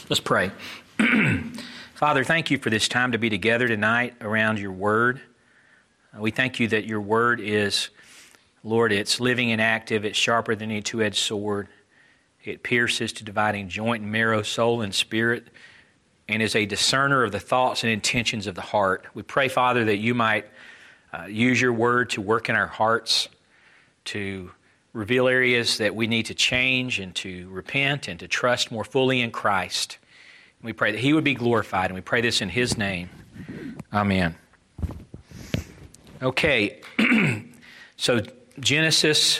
Let's pray. Father, thank you for this time to be together tonight around your word. We thank you that your word is, Lord, it's living and active, it's sharper than any two-edged sword. It pierces to dividing joint and marrow, soul and spirit, and is a discerner of the thoughts and intentions of the heart. We pray, Father, that you might use your word to work in our hearts, to reveal areas that we need to change and to repent and to trust more fully in Christ. We pray that he would be glorified, and we pray this in his name. Amen. Okay, so Genesis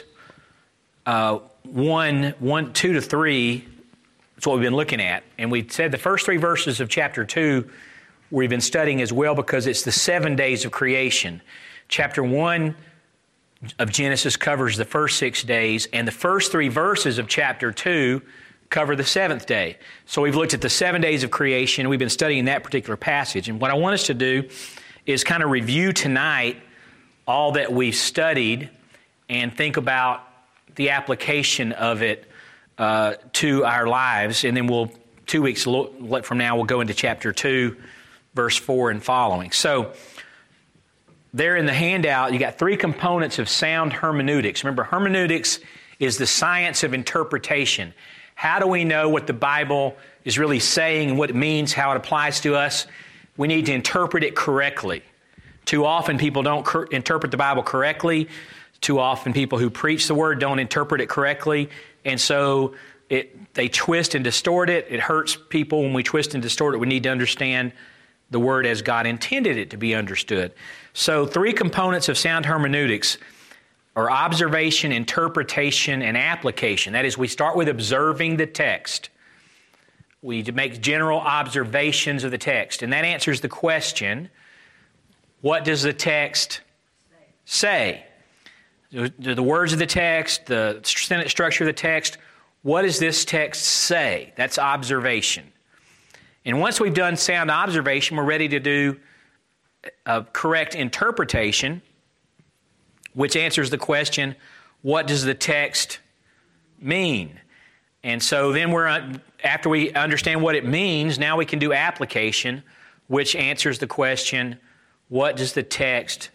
1, 2 to 3 is what we've been looking at. And we said the first 3 verses of chapter 2 we've been studying as well because it's the 7 days of creation. Chapter 1 of Genesis covers the first 6 days, and the first 3 verses of chapter 2 cover the 7th day. So we've looked at the 7 days of creation, and we've been studying that particular passage. And what I want us to do is kind of review tonight all that we've studied and think about the application of it to our lives. And then 2 weeks from now, we'll go into chapter 2, verse 4 and following. So there in the handout, you got 3 components of sound hermeneutics. Remember, hermeneutics is the science of interpretation. How do we know what the Bible is really saying and what it means, how it applies to us? We need to interpret it correctly. Too often people don't interpret the Bible correctly. Too often people who preach the Word don't interpret it correctly. And so they twist and distort it. It hurts people when we twist and distort it. We need to understand the Word as God intended it to be understood. So 3 components of sound hermeneutics are observation, interpretation, and application. That is, we start with observing the text. We make general observations of the text. And that answers the question, what does the text say? The words of the text, the sentence structure of the text, what does this text say? That's observation. And once we've done sound observation, we're ready to do a correct interpretation, which answers the question, what does the text mean? And so then after we understand what it means, now we can do application, which answers the question, what does the text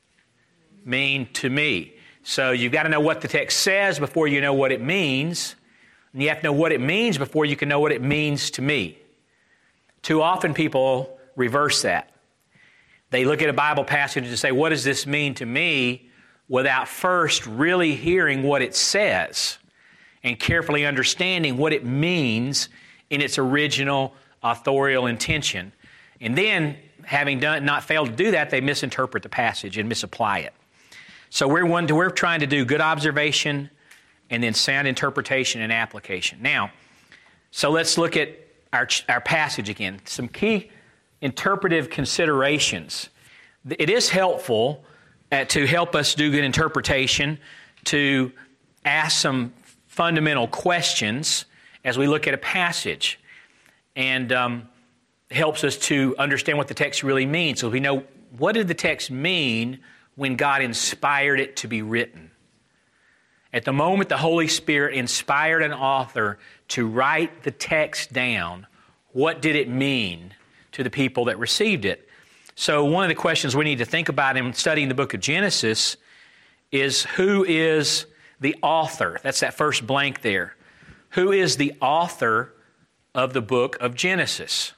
mean to me? So you've got to know what the text says before you know what it means, and you have to know what it means before you can know what it means to me. Too often people reverse that. They look at a Bible passage and say, what does this mean to me? Without first really hearing what it says and carefully understanding what it means in its original authorial intention. And then, having not failed to do that, they misinterpret the passage and misapply it. So we're trying to do good observation and then sound interpretation and application. Now, so let's look at our passage again. Some key interpretive considerations. It is helpful to help us do good interpretation, to ask some fundamental questions as we look at a passage, and helps us to understand what the text really means. So we know, what did the text mean when God inspired it to be written? At the moment the Holy Spirit inspired an author to write the text down, what did it mean to the people that received it? So one of the questions we need to think about in studying the book of Genesis is, who is the author? That's that first blank there. Who is the author of the book of Genesis?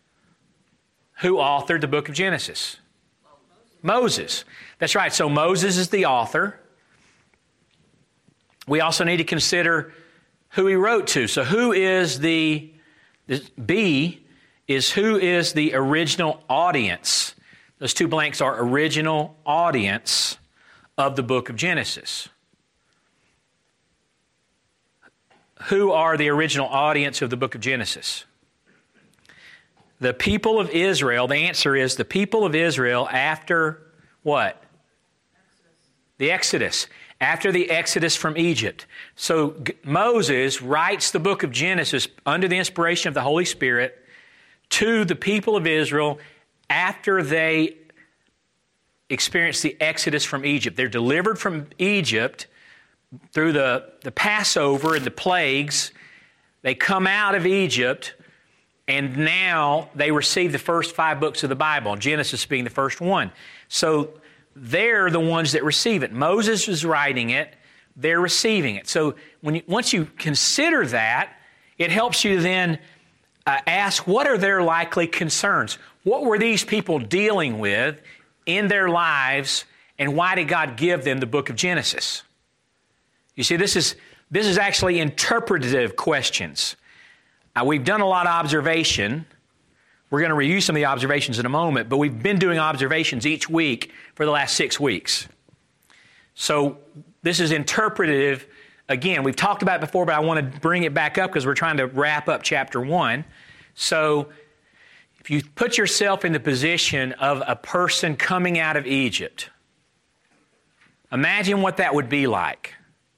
Who authored the book of Genesis? Moses. That's right. So Moses is the author. We also need to consider who he wrote to. So who is who is the original audience? Those 2 blanks are original audience of the book of Genesis. Who are the original audience of the book of Genesis? The people of Israel. The answer is the people of Israel after what? The Exodus. After the Exodus from Egypt. So Moses writes the book of Genesis under the inspiration of the Holy Spirit to the people of Israel after they experience the Exodus from Egypt. They're delivered from Egypt through the Passover and the plagues. They come out of Egypt And now they receive the first 5 books of the Bible, Genesis being the first one. So they're the ones that receive it. Moses is writing it. They're receiving it. So once you consider that, it helps you then ask, what are their likely concerns? What were these people dealing with in their lives, and why did God give them the book of Genesis? You see, this is actually interpretative questions. We've done a lot of observation. We're going to review some of the observations in a moment, but we've been doing observations each week for the last 6 weeks. So this is interpretative. Again, we've talked about it before, but I want to bring it back up because we're trying to wrap up chapter 1. So if you put yourself in the position of a person coming out of Egypt, imagine what that would be like.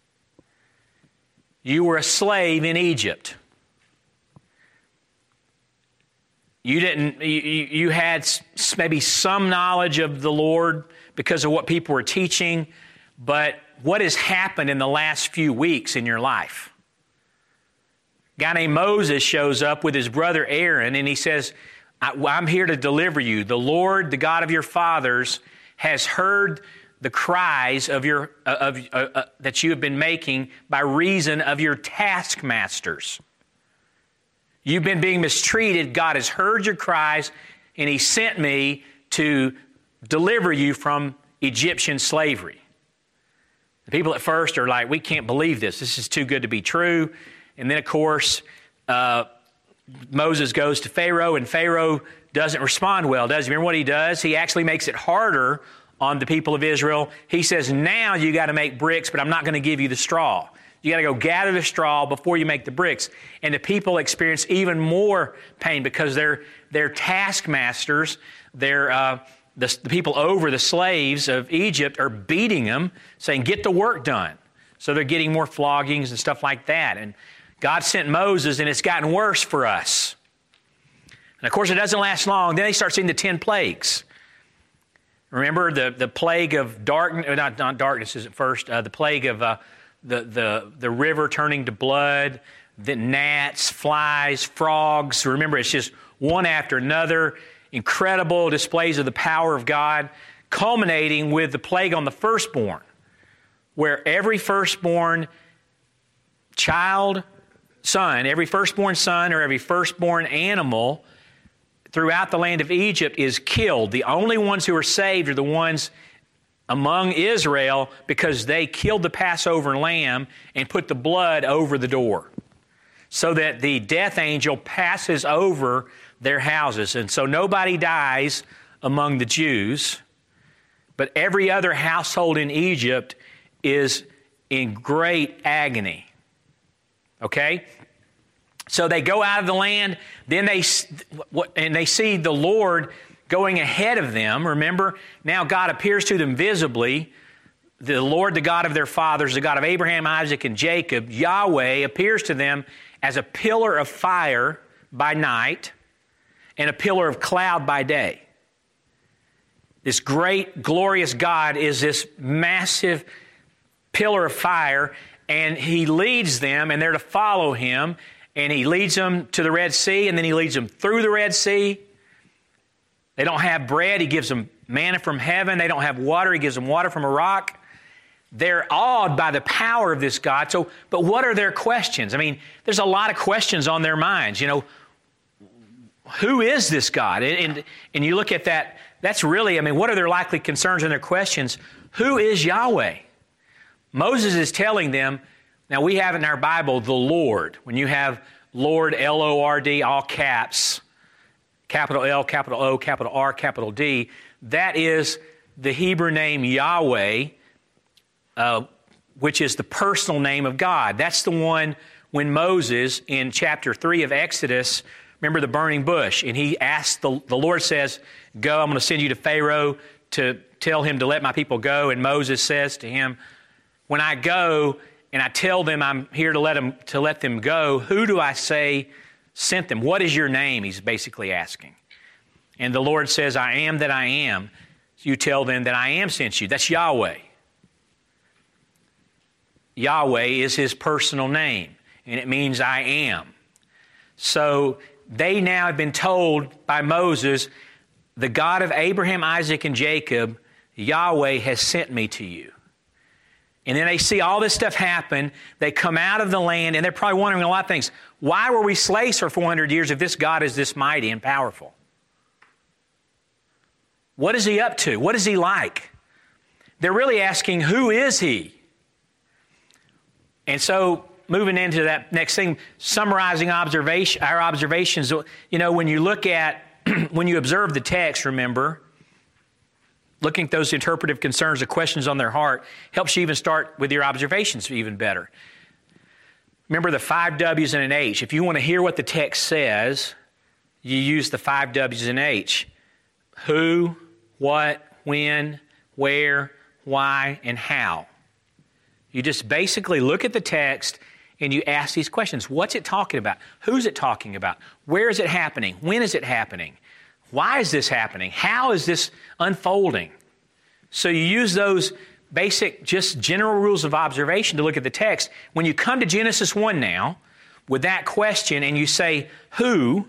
You were a slave in Egypt. You had maybe some knowledge of the Lord because of what people were teaching, but what has happened in the last few weeks in your life? A guy named Moses shows up with his brother Aaron, and he says, I'm here to deliver you. The Lord, the God of your fathers, has heard the cries of that you have been making by reason of your taskmasters. You've been being mistreated. God has heard your cries, and He sent me to deliver you from Egyptian slavery. The people at first are like, we can't believe this. This is too good to be true. And then, of course, Moses goes to Pharaoh, and Pharaoh doesn't respond well, does he? Remember what he does? He actually makes it harder on the people of Israel. He says, now you got to make bricks, but I'm not going to give you the straw. You got to go gather the straw before you make the bricks. And the people experience even more pain because their taskmasters, the people over the slaves of Egypt are beating them, saying, get the work done. So they're getting more floggings and stuff like that. And God sent Moses, and it's gotten worse for us. And of course, it doesn't last long. Then they start seeing the 10 plagues. Remember the plague of darkness, not darkness isn't first, the plague of the river turning to blood, the gnats, flies, frogs. Remember, it's just one after another, incredible displays of the power of God, culminating with the plague on the firstborn, where every firstborn son, every firstborn son or every firstborn animal throughout the land of Egypt is killed. The only ones who are saved are the ones among Israel because they killed the Passover lamb and put the blood over the door so that the death angel passes over their houses. And so nobody dies among the Jews, but every other household in Egypt is in great agony. Okay? So they go out of the land, then they see the Lord going ahead of them. Remember, now God appears to them visibly. The Lord, the God of their fathers, the God of Abraham, Isaac, and Jacob, Yahweh, appears to them as a pillar of fire by night and a pillar of cloud by day. This great, glorious God is this massive pillar of fire, and He leads them, and they're to follow Him, and He leads them to the Red Sea, and then He leads them through the Red Sea. They don't have bread. He gives them manna from heaven. They don't have water. He gives them water from a rock. They're awed by the power of this God. So, but what are their questions? I mean, there's a lot of questions on their minds. You know, who is this God? And you look at that, that's really, I mean, what are their likely concerns and their questions? Who is Yahweh? Moses is telling them, now we have in our Bible, the Lord. When you have Lord, L-O-R-D, all caps, capital L, capital O, capital R, capital D, that is the Hebrew name Yahweh, which is the personal name of God. That's the one when Moses, in chapter 3 of Exodus, remember the burning bush, and he asked, the Lord says, go, I'm going to send you to Pharaoh to tell him to let my people go. And Moses says to him, when I go and I tell them I'm here to let them go, who do I say sent them? What is your name? He's basically asking. And the Lord says, I am that I am. So you tell them that I am sent you. That's Yahweh. Yahweh is His personal name, and it means I am. So they now have been told by Moses, the God of Abraham, Isaac, and Jacob, Yahweh has sent me to you. And then they see all this stuff happen. They come out of the land, and they're probably wondering a lot of things. Why were we slaves for 400 years if this God is this mighty and powerful? What is he up to? What is he like? They're really asking, who is he? And so, moving into that next thing, summarizing our observations. When you look at, when you observe the text, remember, looking at those interpretive concerns, the questions on their heart, helps you even start with your observations even better. Remember the 5 W's and an H. If you want to hear what the text says, you use the 5 W's and H. Who, what, when, where, why, and how. You just basically look at the text and you ask these questions. What's it talking about? Who's it talking about? Where is it happening? When is it happening? Why is this happening? How is this unfolding? So you use those basic, just general rules of observation to look at the text. When you come to Genesis 1 now, with that question, and you say, who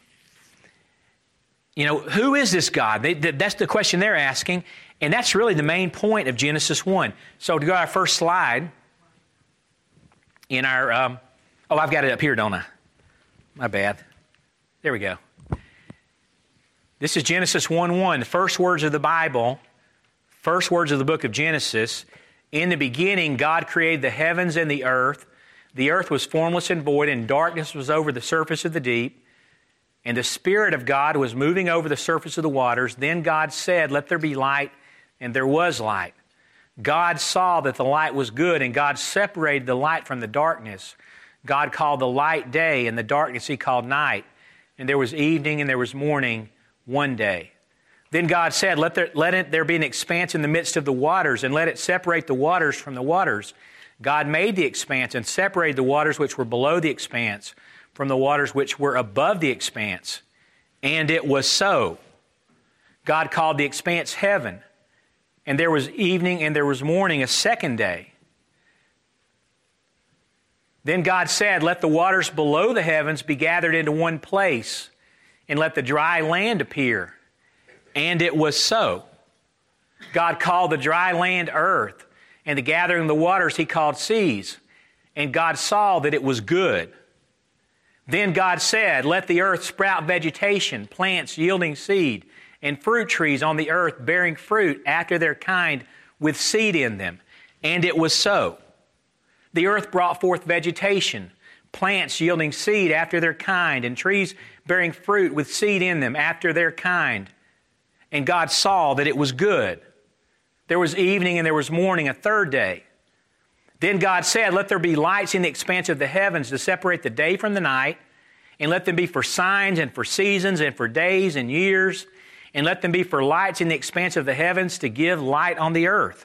is this God? That's the question they're asking, and that's really the main point of Genesis 1. So to go to our first slide, in our, I've got it up here, don't I? My bad. There we go. This is Genesis 1:1, the first words of the Bible, first words of the book of Genesis. In the beginning, God created the heavens and the earth. The earth was formless and void, and darkness was over the surface of the deep. And the Spirit of God was moving over the surface of the waters. Then God said, let there be light, and there was light. God saw that the light was good, and God separated the light from the darkness. God called the light day, and the darkness he called night. And there was evening and there was morning one day. Then God said, let there be an expanse in the midst of the waters, and let it separate the waters from the waters. God made the expanse and separated the waters which were below the expanse from the waters which were above the expanse. And it was so. God called the expanse heaven. And there was evening and there was morning a second day. Then God said, let the waters below the heavens be gathered into one place, and let the dry land appear. And it was so. God called the dry land earth, and the gathering of the waters he called seas. And God saw that it was good. Then God said, let the earth sprout vegetation, plants yielding seed, and fruit trees on the earth bearing fruit after their kind with seed in them. And it was so. The earth brought forth vegetation, plants yielding seed after their kind, and trees bearing fruit with seed in them after their kind. And God saw that it was good. There was evening and there was morning a third day. Then God said, let there be lights in the expanse of the heavens to separate the day from the night, and let them be for signs and for seasons and for days and years, and let them be for lights in the expanse of the heavens to give light on the earth.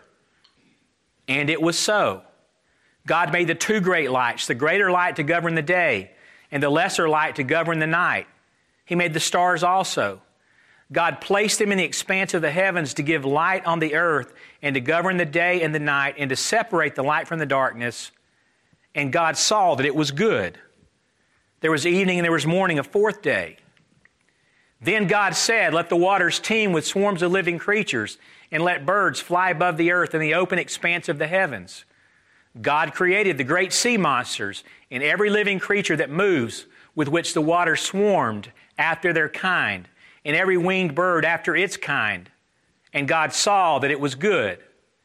And it was so. God made the 2 great lights, the greater light to govern the day, and the lesser light to govern the night. He made the stars also. God placed them in the expanse of the heavens to give light on the earth, and to govern the day and the night, and to separate the light from the darkness. And God saw that it was good. There was evening and there was morning a fourth day. Then God said, let the waters teem with swarms of living creatures, and let birds fly above the earth in the open expanse of the heavens. God created the great sea monsters and every living creature that moves, with which the waters swarmed after their kind, and every winged bird after its kind. And God saw that it was good.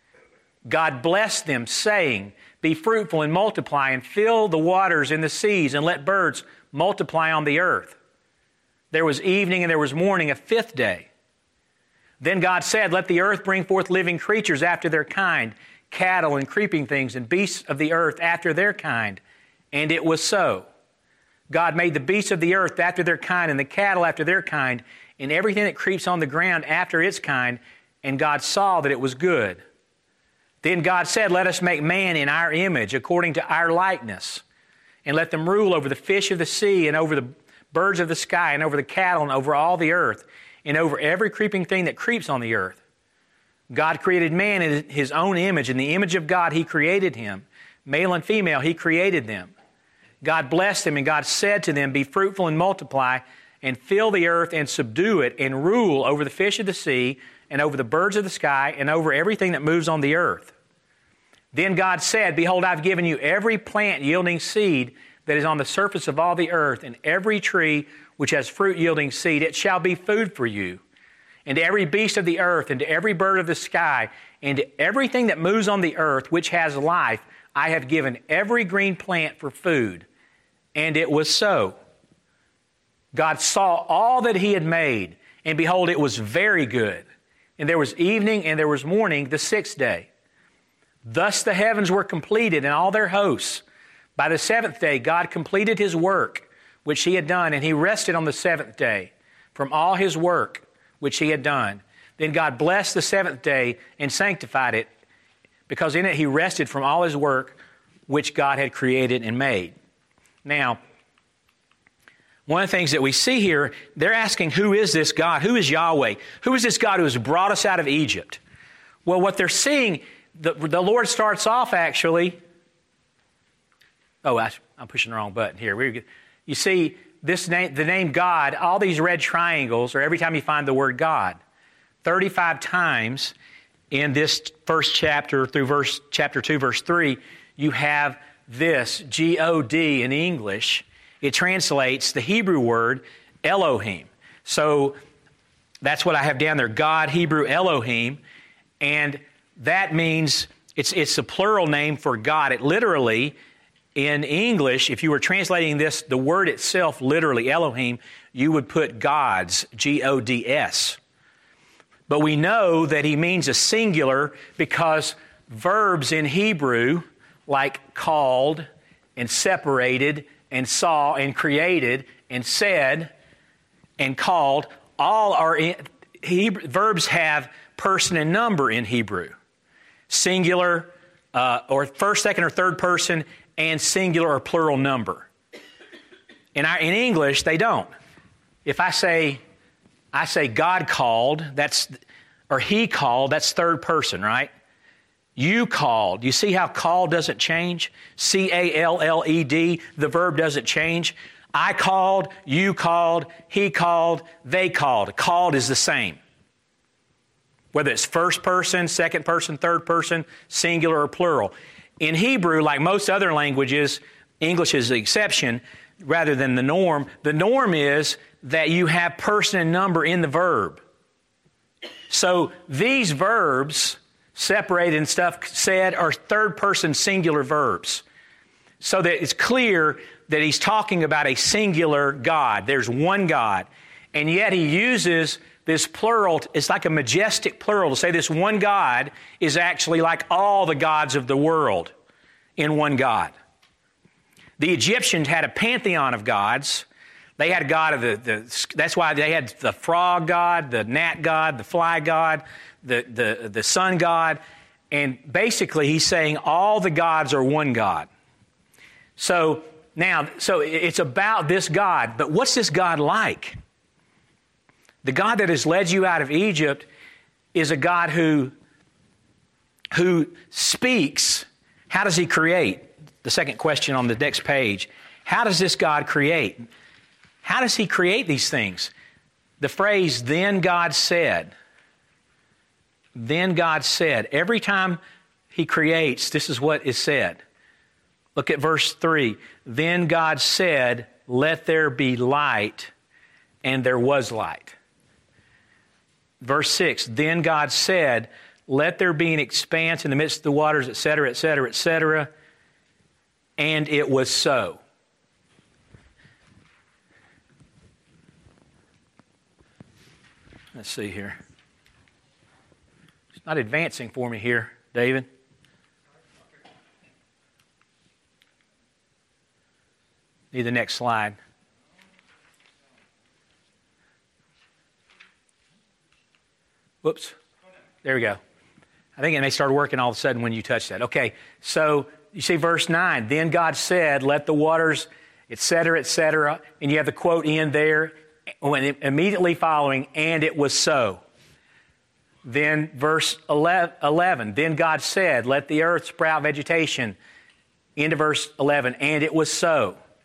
God blessed them, saying, be fruitful and multiply, and fill the waters in the seas, and let birds multiply on the earth. There was evening and there was morning a fifth day. Then God said, let the earth bring forth living creatures after their kind, cattle and creeping things and beasts of the earth after their kind. And it was so. God made the beasts of the earth after their kind, and the cattle after their kind, and everything that creeps on the ground after its kind. And God saw that it was good. Then God said, let us make man in our image, according to our likeness, and let them rule over the fish of the sea, and over the birds of the sky, and over the cattle, and over all the earth, and over every creeping thing that creeps on the earth. God created man in his own image. In the image of God he created him. Male and female he created them. God blessed them, and God said to them, "Be fruitful and multiply, and fill the earth and subdue it, and rule over the fish of the sea, and over the birds of the sky, and over everything that moves on the earth." Then God said, "Behold, I've given you every plant yielding seed that is on the surface of all the earth, and every tree which has fruit yielding seed. It shall be food for you. And to every beast of the earth, and to every bird of the sky, and to everything that moves on the earth, which has life, I have given every green plant for food." And it was so. God saw all that he had made, and behold, it was very good. And there was evening and there was morning the sixth day. Thus the heavens were completed and all their hosts. By the seventh day God completed his work which he had done, and he rested on the seventh day from all his work which he had done. Then God blessed the seventh day and sanctified it, because in it he rested from all his work which God had created and made. Now, one of the things that we see here, they're asking, who is this God? Who is Yahweh? Who is this God who has brought us out of Egypt? Well, what they're seeing, the Lord starts off actually. Oh, I'm pushing the wrong button here. You see, this name, the name God, all these red triangles are every time you find the word God. 35 times in this first chapter through chapter 2, verse 3, you have this, G-O-D in English. It translates the Hebrew word Elohim. So that's what I have down there, God, Hebrew, Elohim. And that means it's a plural name for God. It literally, in English, if you were translating this, the word itself, literally, Elohim, you would put gods, G-O-D-S. But we know that he means a singular because verbs in Hebrew, like called and separated and saw and created and said and called, all are in verbs have person and number in Hebrew. Singular or first, second, or third person, and singular or plural number. In English, they don't. If I say God called, or he called, that's third person, right? You called. You see how called doesn't change? C-A-L-L-E-D, the verb doesn't change. I called, you called, he called, they called. Called is the same. Whether it's first person, second person, third person, singular or plural. In Hebrew, like most other languages, English is the exception rather than the norm. The norm is that you have person and number in the verb. So these verbs, separated and stuff said, are third person singular verbs. So that it's clear that he's talking about a singular God. There's one God. And yet he uses this plural, it's like a majestic plural to say this one God is actually like all the gods of the world in one God. The Egyptians had a pantheon of gods. They had a god of that's why they had the frog god, the gnat god, the fly god, the sun god. And basically he's saying all the gods are one God. So it's about this God, but what's this God like? The God that has led you out of Egypt is a God who speaks. How does he create? The second question on the next page. How does this God create? How does he create these things? The phrase, then God said. Then God said. Every time he creates, this is what is said. Look at verse 3. Then God said, let there be light, and there was light. Verse 6, then God said, let there be an expanse in the midst of the waters, etc., etc., etc., and it was so. Let's see here. It's not advancing for me here, David. Need the next slide. Whoops. There we go. I think it may start working all of a sudden when you touch that. Okay, so you see verse 9. Then God said, let the waters, etc., etc., and you have the quote in there, immediately following, and it was so. Then verse 11. Then God said, let the earth sprout vegetation. Into verse 11, and it was so.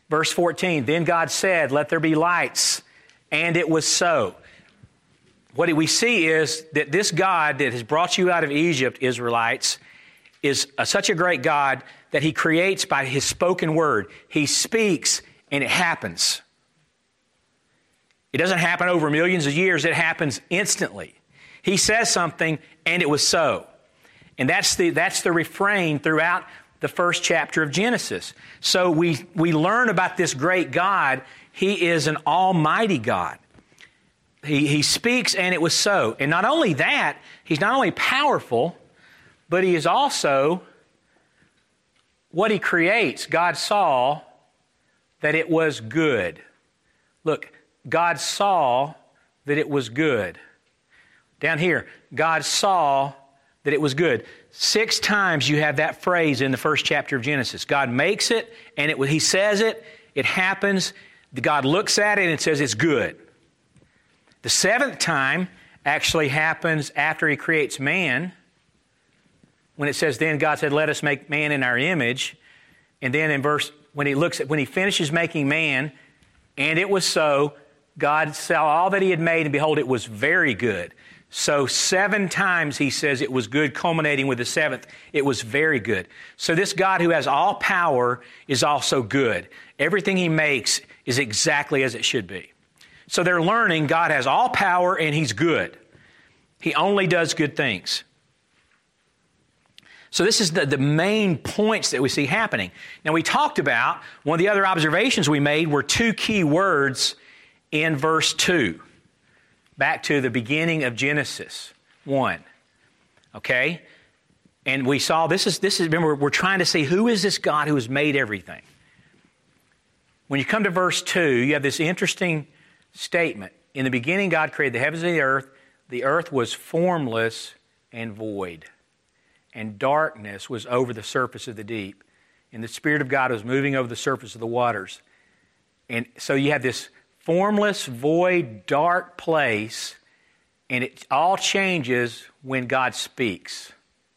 Verse 14, then God said, let there be lights, and it was so. What we see is that this God that has brought you out of Egypt, Israelites, is such a great God that he creates by his spoken word. He speaks and it happens. It doesn't happen over millions of years. It happens instantly. He says something and it was so. And that's the refrain throughout the first chapter of Genesis. So we learn about this great God. He is an almighty God. He speaks and it was so. And not only that, he's not only powerful, but he is also what he creates. God saw that it was good. Look, God saw that it was good. Down here, God saw that it was good. 6 times you have that phrase in the first chapter of Genesis. God makes it, and he says it, it happens. God looks at it and says it's good. The 7th time actually happens after he creates man, when it says, then God said, let us make man in our image. And then in when he finishes making man, and it was so, God saw all that he had made, and behold, it was very good. So 7 times he says it was good, culminating with the 7th, it was very good. So this God who has all power is also good. Everything he makes is exactly as it should be. So they're learning God has all power and he's good. He only does good things. So this is the main points that we see happening. Now we talked about, one of the other observations we made were 2 key words in verse 2. Back to the beginning of Genesis 1. Okay? And we saw, this is remember, we're trying to see who is this God who has made everything. When you come to verse 2, you have this interesting statement. In the beginning, God created the heavens and the earth. The earth was formless and void, and darkness was over the surface of the deep. And the Spirit of God was moving over the surface of the waters. And so you have this formless, void, dark place, and it all changes when God speaks.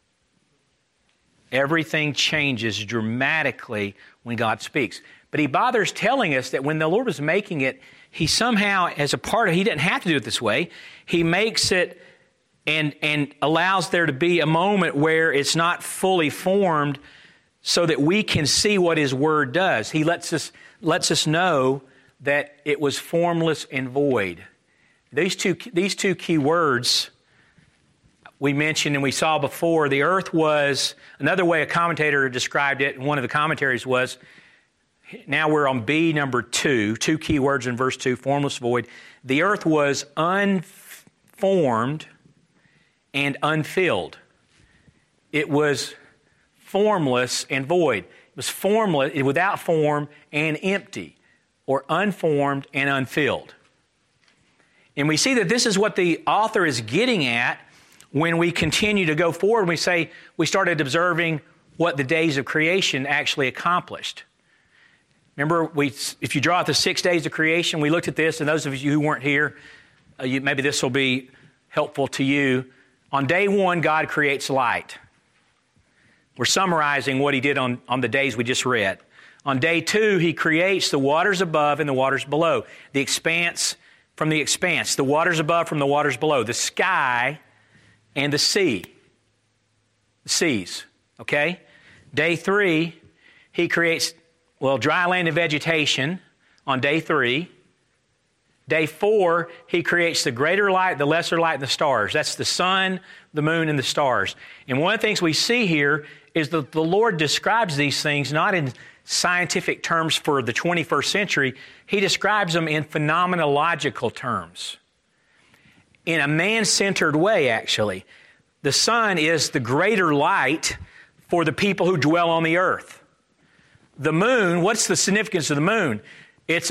Everything changes dramatically when God speaks. But he bothers telling us that when the Lord was making it, he somehow, as a part of it, he didn't have to do it this way. He makes it and allows there to be a moment where it's not fully formed so that we can see what his word does. He lets us know that it was formless and void. These two key words we mentioned and we saw before. The earth was, another way a commentator described it, and one of the commentaries was, now we're on B number 2, 2 key words in verse 2, formless, void. The earth was unformed and unfilled. It was formless and void. It was formless, without form, and empty, or unformed and unfilled. And we see that this is what the author is getting at when we continue to go forward. We say we started observing what the days of creation actually accomplished. Remember, if you draw out the 6 days of creation, we looked at this, and those of you who weren't here, maybe this will be helpful to you. On day 1, God creates light. We're summarizing what he did on the days we just read. On day 2, he creates the waters above and the waters below. The expanse from the expanse. The waters above from the waters below. The sky and the sea. The seas. Okay? Day 3, he creates, dry land and vegetation on day 3. Day 4, he creates the greater light, the lesser light, and the stars. That's the sun, the moon, and the stars. And one of the things we see here is that the Lord describes these things not in scientific terms for the 21st century. He describes them in phenomenological terms. In a man-centered way, actually. The sun is the greater light for the people who dwell on the earth. The moon, what's the significance of the moon? It's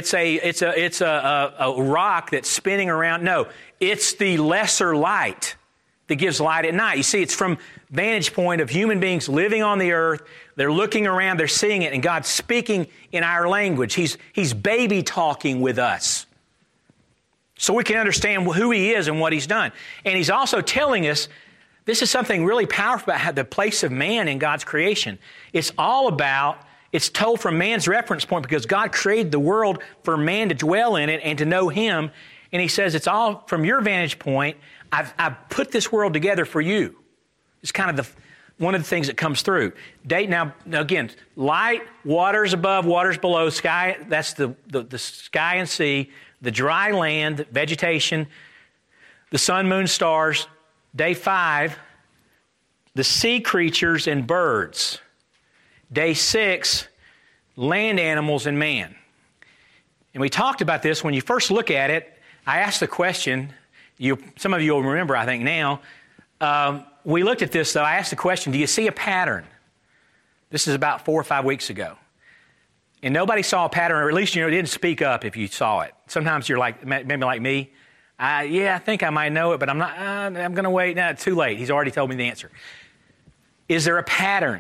a rock that's spinning around. No, it's the lesser light that gives light at night. You see, it's from vantage point of human beings living on the earth. They're looking around, they're seeing it, and God's speaking in our language. He's baby talking with us, so we can understand who he is and what he's done. And he's also telling us, this is something really powerful about the place of man in God's creation. It's all about it's told from man's reference point because God created the world for man to dwell in it and to know him. And he says, it's all from your vantage point. I've put this world together for you. It's kind of one of the things that comes through. Now again, light, waters above, waters below, sky, that's the sky and sea, the dry land, vegetation, the sun, moon, stars. Day 5, the sea creatures and birds. Day 6, land animals and man. And we talked about this when you first look at it. I asked the question, some of you will remember, I think now. We looked at this, though. I asked the question, do you see a pattern? This is about 4 or 5 weeks ago. And nobody saw a pattern, or at least, didn't speak up if you saw it. Sometimes you're like, maybe like me. I think I might know it, but I'm not. I'm going to wait. No, it's too late. He's already told me the answer. Is there a pattern?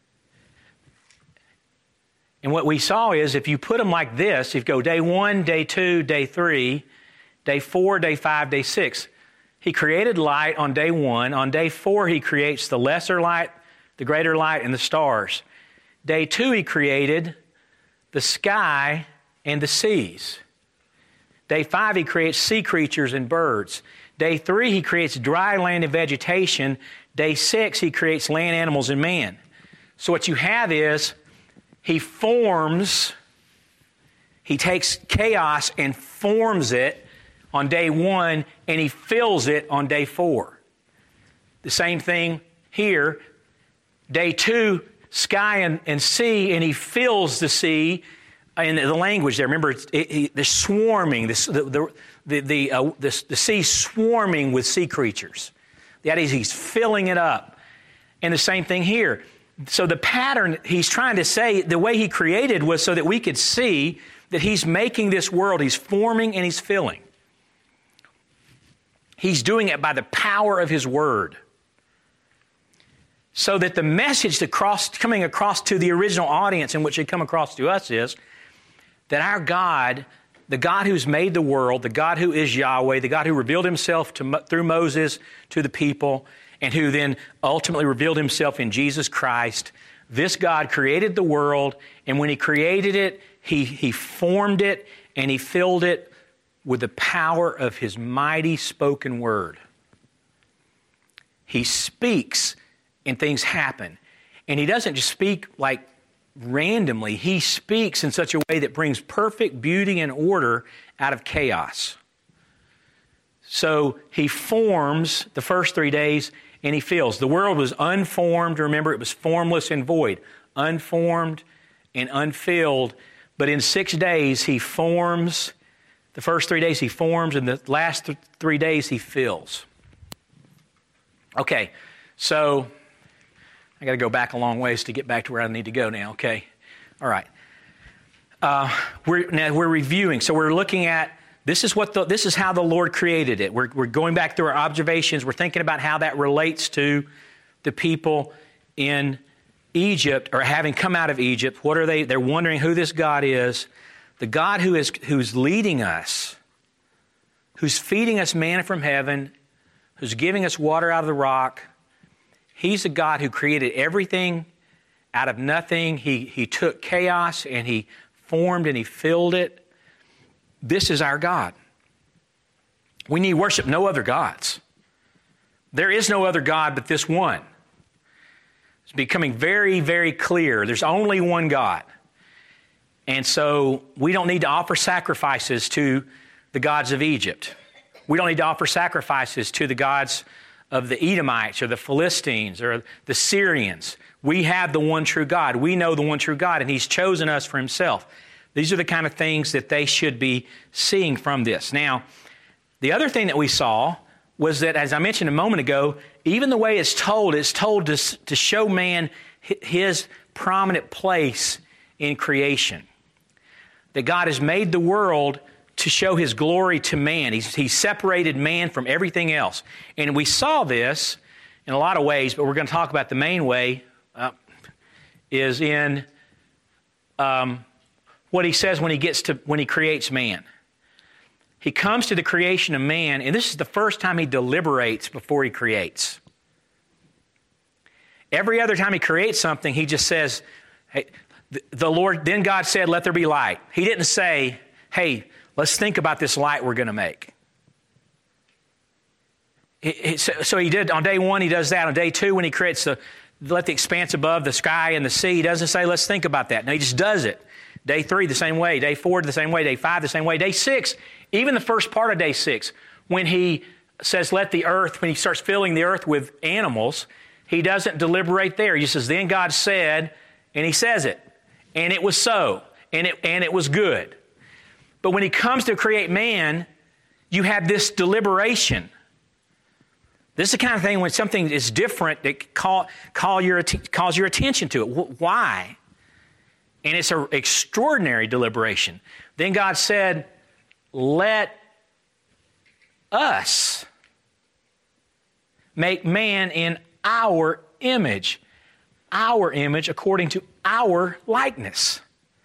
And what we saw is if you put them like this, if you go day 1, day 2, day 3, day 4, day 5, day 6, he created light on day 1. On day 4, he creates the lesser light, the greater light, and the stars. Day 2, he created the sky and the seas. Day 5, he creates sea creatures and birds. Day 3, he creates dry land and vegetation. Day 6, he creates land animals and man. So what you have is he takes chaos and forms it on day 1, and he fills it on day 4. The same thing here. Day 2, sky and sea, and he fills the sea in the language there. Remember, the swarming, the sea swarming with sea creatures. That is, he's filling it up. And the same thing here. So the pattern he's trying to say, the way he created was so that we could see that he's making this world, he's forming and he's filling. He's doing it by the power of his word. So that the message coming across to the original audience in which it come across to us is that our God, the God who's made the world, the God who is Yahweh, the God who revealed himself through Moses to the people, and who then ultimately revealed himself in Jesus Christ, this God created the world, and when he created it, he formed it, and he filled it with the power of his mighty spoken word. He speaks, and things happen. And he doesn't just speak like randomly. He speaks in such a way that brings perfect beauty and order out of chaos. So he forms the first 3 days, and he fills. The world was unformed. Remember, it was formless and void. Unformed and unfilled. But in 6 days, he forms. The first 3 days he forms, and the last 3 days he fills. Okay, so I got to go back a long ways to get back to where I need to go now, okay? All right. We're reviewing. So we're looking at, this is how the Lord created it. We're going back through our observations. We're thinking about how that relates to the people in Egypt, or having come out of Egypt. What are they? They're wondering who this God is. The God who's leading us, who's feeding us manna from heaven, who's giving us water out of the rock. He's the God who created everything out of nothing. He took chaos and he formed and he filled it. This is our God. We need worship no other gods. There is no other God but this one. It's becoming very, very clear. There's only one God. And so we don't need to offer sacrifices to the gods of Egypt. We don't need to offer sacrifices to the gods of the Edomites or the Philistines or the Syrians. We have the one true God. We know the one true God, and he's chosen us for himself. These are the kind of things that they should be seeing from this. Now, the other thing that we saw was that, as I mentioned a moment ago, even the way it's told to show man his prominent place in creation. That God has made the world to show his glory to man. He's separated man from everything else. And we saw this in a lot of ways, but we're going to talk about the main way is in what he says when he creates man. He comes to the creation of man, and this is the first time he deliberates before he creates. Every other time he creates something, he just says, hey, The Lord, then God said, let there be light. He didn't say, hey, let's think about this light we're going to make. So he did, on day one, he does that. On day two, when he creates let the expanse above the sky and the sea, he doesn't say, let's think about that. No, he just does it. Day 3, the same way. Day 4, the same way. Day 5, the same way. Day 6, even the first part of day 6, when he says, let the earth, when he starts filling the earth with animals, he doesn't deliberate there. He says, then God said, and he says it. And it was so. And it was good. But when he comes to create man, you have this deliberation. This is the kind of thing when something is different that calls your attention to it. Why? And it's an extraordinary deliberation. Then God said, let us make man in our image according to our likeness.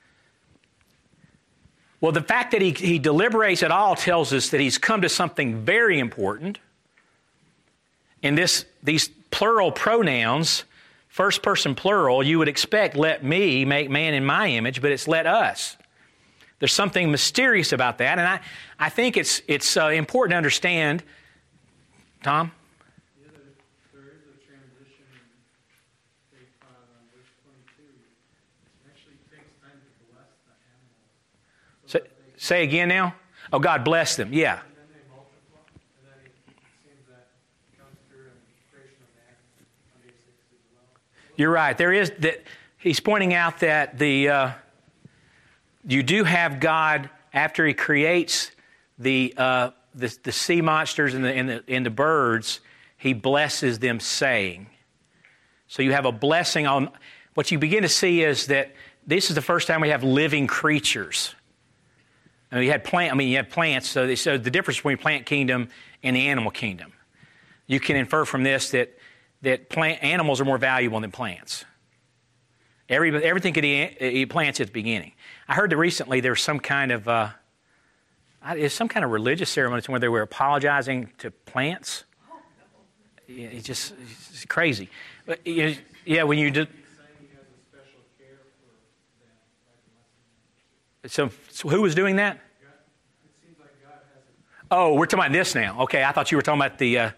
Well, the fact that he deliberates at all tells us that he's come to something very important. And these plural pronouns, first person plural, you would expect, let me make man in my image, but it's let us. There's something mysterious about that, and I think it's important to understand. Tom? Yeah, there is a transition in day 5 on verse 22. It actually takes time to bless the animals. Say again now? Oh, God bless them, yeah. And then they multiply, and then it seems that comes through in the creation of man on day 6 as well. You're right. There is that. He's pointing out that you do have God after He creates the sea monsters and the birds. He blesses them, saying. So you have a blessing on. What you begin to see is that this is the first time we have living creatures. And you had plants. So the difference between plant kingdom and the animal kingdom. You can infer from this that animals are more valuable than plants. Everything could eat plants at the beginning. I heard that recently there was some kind of religious ceremony where they were apologizing to plants. Yeah, it's crazy. But, yeah, when you do. So who was doing that? Oh, we're talking about this now. Okay, I thought you were talking about that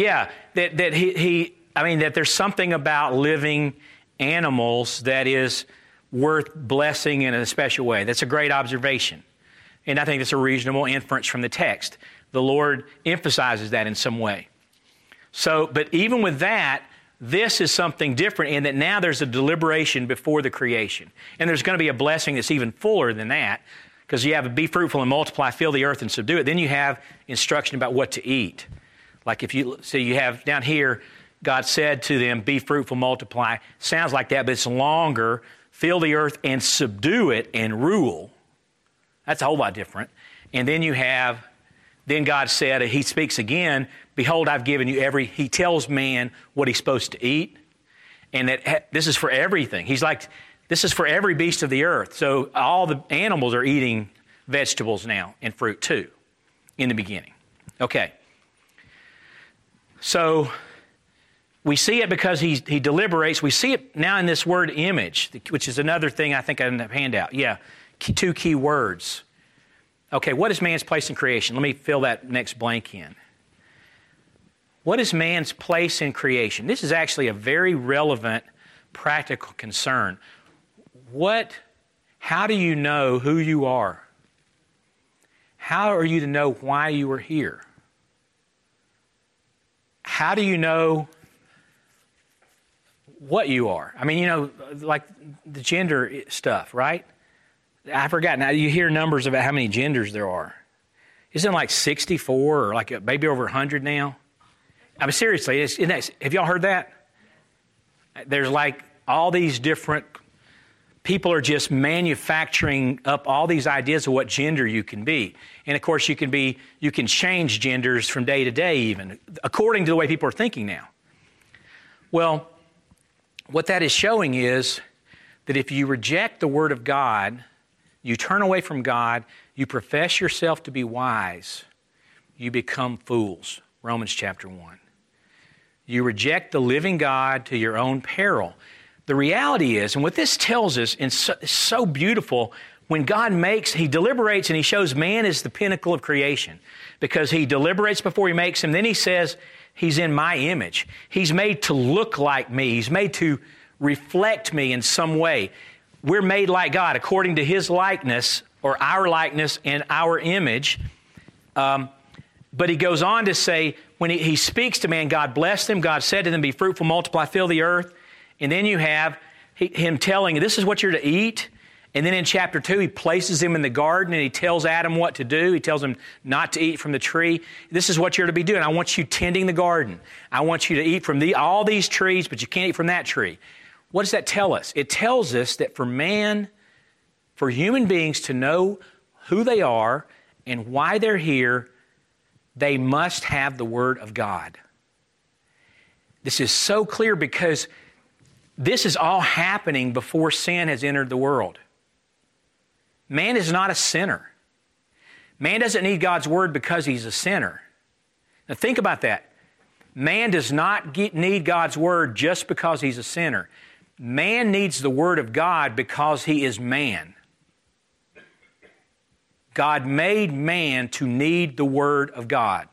there's something about living animals that is worth blessing in a special way. That's a great observation. And I think that's a reasonable inference from the text. The Lord emphasizes that in some way. So, but even with that, this is something different in that now there's a deliberation before the creation. And there's going to be a blessing that's even fuller than that, because you have a be fruitful and multiply, fill the earth and subdue it. Then you have instruction about what to eat. Like you have down here, God said to them, be fruitful, multiply. Sounds like that, but it's longer. Fill the earth and subdue it and rule. That's a whole lot different. And then then God said, He speaks again, behold, I've given you He tells man what he's supposed to eat. And that this is for everything. He's like, this is for every beast of the earth. So all the animals are eating vegetables now and fruit too in the beginning. Okay. So we see it because he deliberates. We see it now in this word image, which is another thing I think in the handout. Yeah, 2 key words. Okay, what is man's place in creation? Let me fill that next blank in. What is man's place in creation? This is actually a very relevant, practical concern. How do you know who you are? How are you to know why you are here? How do you know what you are? I mean, like the gender stuff, right? I forgot. Now you hear numbers about how many genders there are. Isn't it like 64 or like maybe over 100 now? I mean, seriously, have y'all heard that? There's like all these different people are just manufacturing up all these ideas of what gender you can be. And of course, you can change genders from day to day even, according to the way people are thinking now. Well, what that is showing is that if you reject the Word of God, you turn away from God, you profess yourself to be wise, you become fools. Romans chapter 1. You reject the living God to your own peril. The reality is, and what this tells us, and it's so beautiful, when God makes, he deliberates and he shows man is the pinnacle of creation because he deliberates before he makes him. Then he says, he's in my image. He's made to look like me. He's made to reflect me in some way. We're made like God according to his likeness or our likeness and our image. But he goes on to say, when he speaks to man, God blessed them. God said to them, be fruitful, multiply, fill the earth. And then you have him telling, this is what you're to eat. And then in chapter 2, he places him in the garden and he tells Adam what to do. He tells him not to eat from the tree. This is what you're to be doing. I want you tending the garden. I want you to eat from all these trees, but you can't eat from that tree. What does that tell us? It tells us that for man, for human beings to know who they are and why they're here, they must have the Word of God. This is so clear because this is all happening before sin has entered the world. Man is not a sinner. Man doesn't need God's Word because he's a sinner. Now think about that. Man does not need God's Word just because he's a sinner. Man needs the Word of God because he is man. God made man to need the Word of God.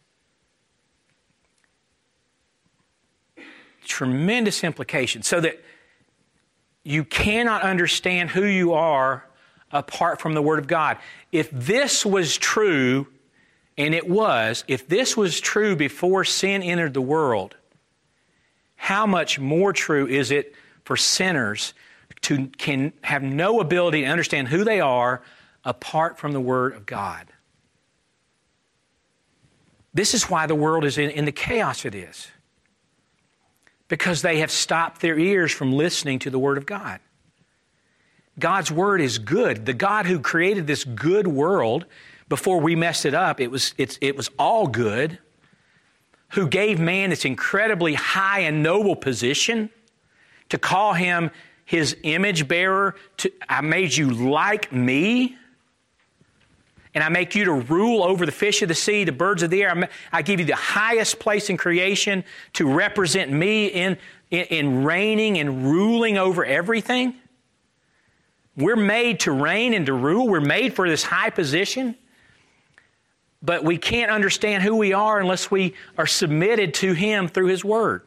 Tremendous implication. So that you cannot understand who you are apart from the Word of God. If this was true, and it was, if this was true before sin entered the world, how much more true is it for sinners to can have no ability to understand who they are apart from the Word of God? This is why the world is in the chaos it is. Because they have stopped their ears from listening to the Word of God. God's Word is good. The God who created this good world before we messed it up, it was all good, who gave man this incredibly high and noble position to call him his image bearer. I made you like me, and I make you to rule over the fish of the sea, the birds of the air. I give you the highest place in creation to represent me in reigning and ruling over everything. We're made to reign and to rule. We're made for this high position. But we can't understand who we are unless we are submitted to Him through His Word.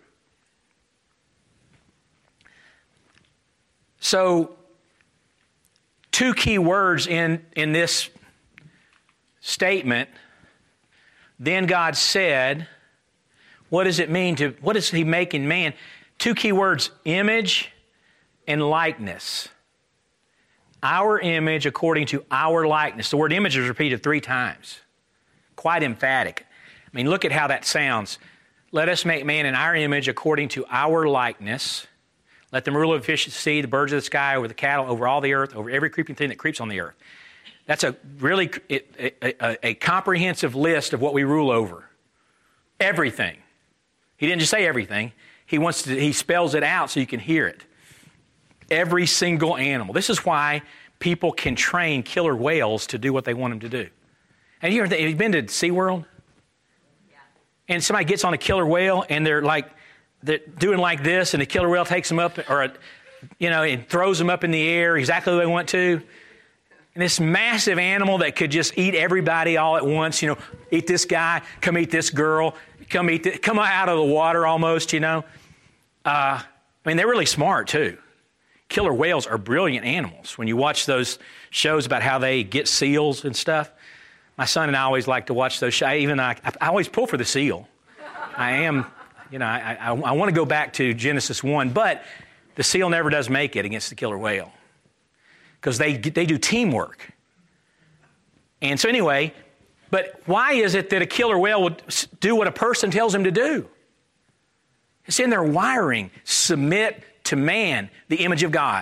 So, two key words in this statement. Then God said, what does it mean to, what is He making man? Two key words, image and likeness. Our image according to our likeness. The word image is repeated 3 times. Quite emphatic. I mean, look at how that sounds. Let us make man in our image according to our likeness. Let them rule over the fish of the sea, the birds of the sky, over the cattle, over all the earth, over every creeping thing that creeps on the earth. That's a really a comprehensive list of what we rule over. Everything. He didn't just say everything. He spells it out so you can hear it. Every single animal. This is why people can train killer whales to do what they want them to do. Have you been to SeaWorld? Yeah. And somebody gets on a killer whale and they're doing like this, and the killer whale takes them up, and throws them up in the air exactly the way they want to. And this massive animal that could just eat everybody all at once, eat this guy, come eat this girl, come out of the water almost, they're really smart too. Killer whales are brilliant animals. When you watch those shows about how they get seals and stuff, my son and I always like to watch those shows. I always pull for the seal. I want to go back to Genesis 1, but the seal never does make it against the killer whale because they do teamwork. And so anyway, but why is it that a killer whale would do what a person tells him to do? It's in their wiring. Submit to man, the image of God.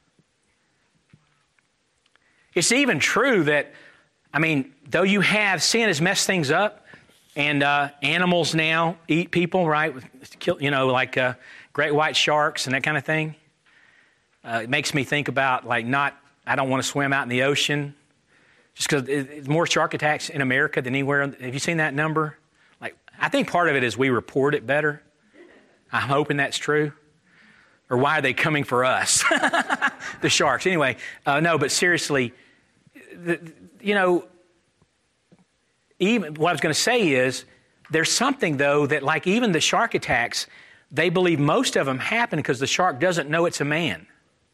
It's even true that, though you have sin has messed things up, and animals now eat people, right? Like great white sharks and that kind of thing. It makes me think about I don't want to swim out in the ocean, just because there's more shark attacks in America than anywhere. Have you seen that number? I think part of it is we report it better. I'm hoping that's true. Or why are they coming for us? The sharks. Anyway, no, but seriously, even what I was going to say is, there's something, though, that like even the shark attacks, they believe most of them happen because the shark doesn't know it's a man.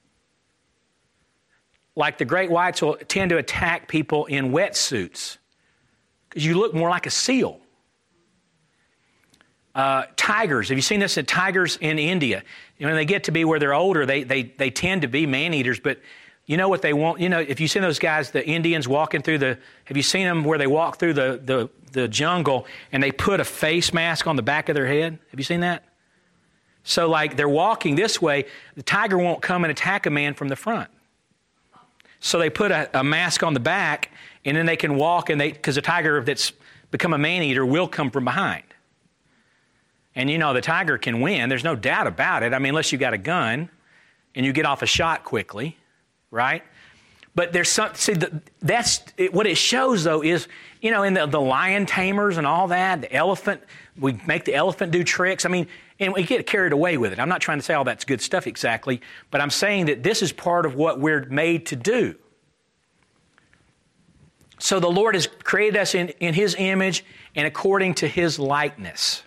Like the great whites will tend to attack people in wetsuits because you look more like a seal. Tigers, have you seen this? Tigers in India, when they get to be where they're older, they tend to be man-eaters, but you know what they want? If you see those guys, the Indians walking through have you seen them where they walk through the jungle and they put a face mask on the back of their head? Have you seen that? So like they're walking this way, the tiger won't come and attack a man from the front. So they put a mask on the back and then they can walk because a tiger that's become a man-eater will come from behind. And the tiger can win. There's no doubt about it. I mean, unless you got a gun and you get off a shot quickly, right? But there's what it shows, though, is, in the lion tamers and all that, the elephant, we make the elephant do tricks. I mean, and we get carried away with it. I'm not trying to say all that's good stuff exactly, but I'm saying that this is part of what we're made to do. So the Lord has created us in His image and according to His likeness.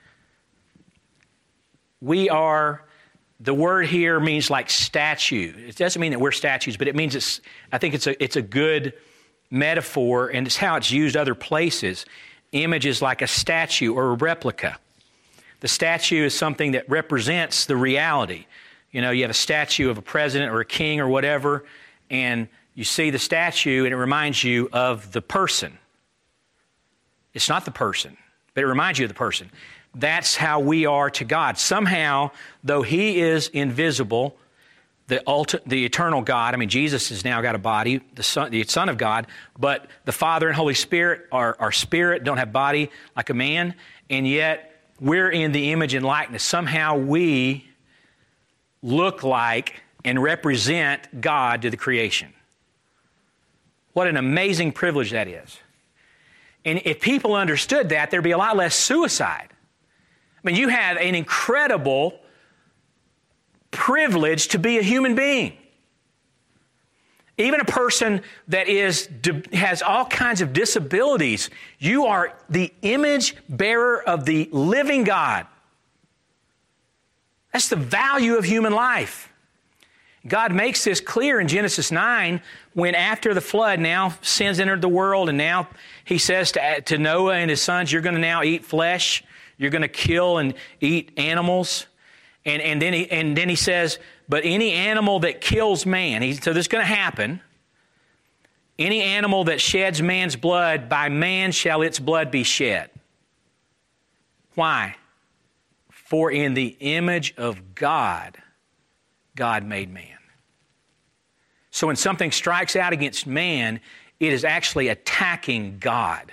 The word here means like statue. It doesn't mean that we're statues, but it means I think it's a good metaphor, and it's how it's used other places. Image is like a statue or a replica. The statue is something that represents the reality. You have a statue of a president or a king or whatever, and you see the statue and it reminds you of the person. It's not the person, but it reminds you of the person. That's how we are to God. Somehow, though He is invisible, the eternal God, I mean, Jesus has now got a body, the Son of God, but the Father and Holy Spirit are spirit, don't have body like a man, and yet we're in the image and likeness. Somehow we look like and represent God to the creation. What an amazing privilege that is. And if people understood that, there'd be a lot less suicide. I mean, you have an incredible privilege to be a human being. Even a person that has all kinds of disabilities, you are the image bearer of the living God. That's the value of human life. God makes this clear in Genesis 9 when after the flood, now sin's entered the world, and now He says to Noah and his sons, you're going to now eat flesh. You're going to kill and eat animals. And then he says, but any animal that kills man, so this is going to happen. Any animal that sheds man's blood, by man shall its blood be shed. Why? For in the image of God, God made man. So when something strikes out against man, it is actually attacking God.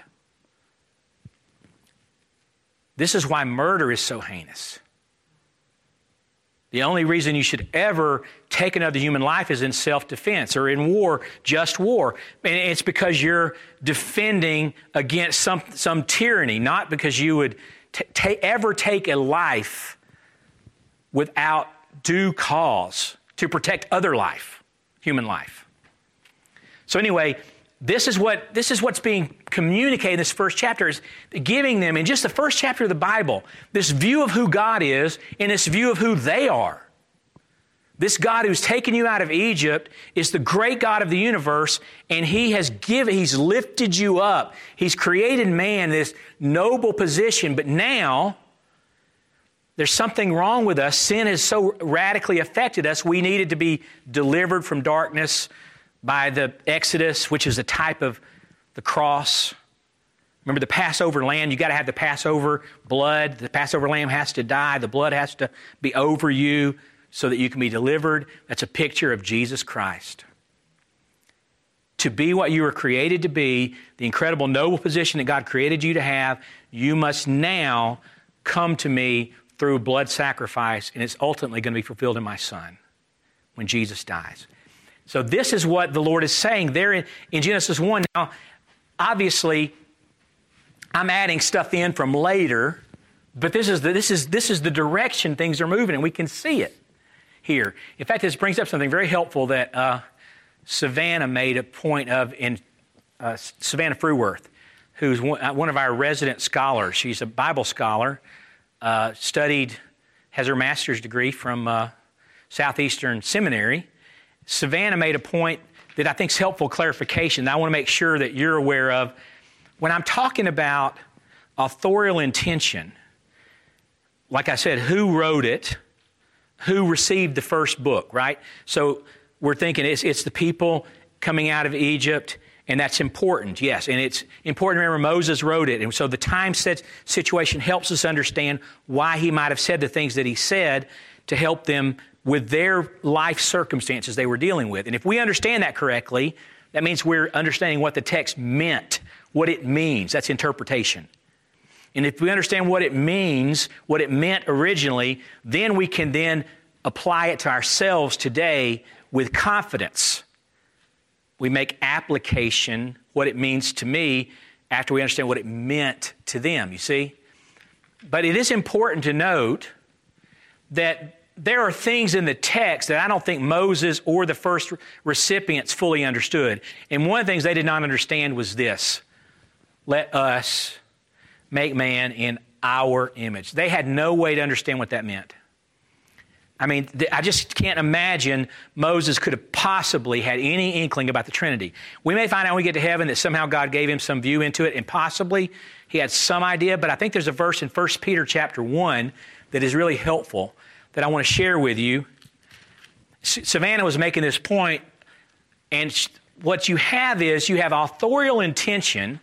This is why murder is so heinous. The only reason you should ever take another human life is in self-defense or in war, just war. And it's because you're defending against some tyranny, not because you would ever take a life without due cause to protect other life, human life. So anyway, this is what's being communicated in this first chapter, is giving them, in just the first chapter of the Bible, this view of who God is and this view of who they are. This God who's taken you out of Egypt is the great God of the universe, and He's lifted you up. He's created man this noble position, but now there's something wrong with us. Sin has so radically affected us, we needed to be delivered from darkness by the Exodus, which is a type of the cross. Remember the Passover lamb, you got to have the Passover blood. The Passover lamb has to die. The blood has to be over you so that you can be delivered. That's a picture of Jesus Christ. To be what you were created to be, the incredible noble position that God created you to have, you must now come to me through blood sacrifice, and it's ultimately going to be fulfilled in my Son when Jesus dies. So this is what the Lord is saying there in Genesis 1. Now, obviously, I'm adding stuff in from later, but this is the direction things are moving, and we can see it. here. In fact, this brings up something very helpful that Savannah made a point of in Savannah Fruworth, who's one of our resident scholars. She's a Bible scholar, has her master's degree from Southeastern Seminary. Savannah made a point that I think is helpful clarification that I want to make sure that you're aware of. When I'm talking about authorial intention, like I said, who wrote it, who received the first book, right? So we're thinking it's the people coming out of Egypt, and that's important, yes. And it's important to remember Moses wrote it. And so the time situation helps us understand why he might have said the things that he said to help them with their life circumstances they were dealing with. And if we understand that correctly, that means we're understanding what the text meant, what it means. That's interpretation. And if we understand what it means, what it meant originally, then we can then apply it to ourselves today with confidence. We make application what it means to me after we understand what it meant to them, you see? But it is important to note that there are things in the text that I don't think Moses or the first recipients fully understood. And one of the things they did not understand was this: let us make man in our image. They had no way to understand what that meant. I mean, I just can't imagine Moses could have possibly had any inkling about the Trinity. We may find out when we get to heaven that somehow God gave him some view into it, and possibly he had some idea, but I think there's a verse in 1 Peter chapter 1 that is really helpful that I want to share with you. Savannah was making this point, and what you have is you have authorial intention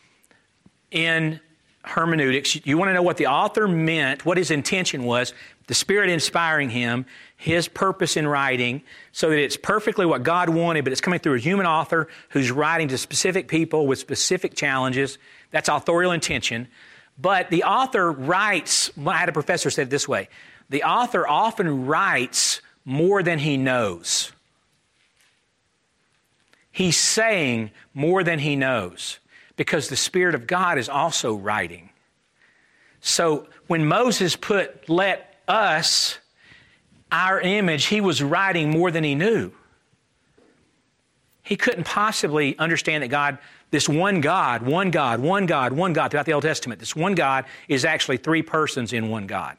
in hermeneutics. You want to know what the author meant, what his intention was, the Spirit inspiring him, his purpose in writing, so that it's perfectly what God wanted, but it's coming through a human author who's writing to specific people with specific challenges. That's authorial intention. But the author writes, I had a professor say it this way: the author often writes more than he knows. He's saying more than he knows, because the Spirit of God is also writing. So when Moses put, let us, our image, he was writing more than he knew. He couldn't possibly understand that God, this one God throughout the Old Testament, this one God is actually three persons in one God.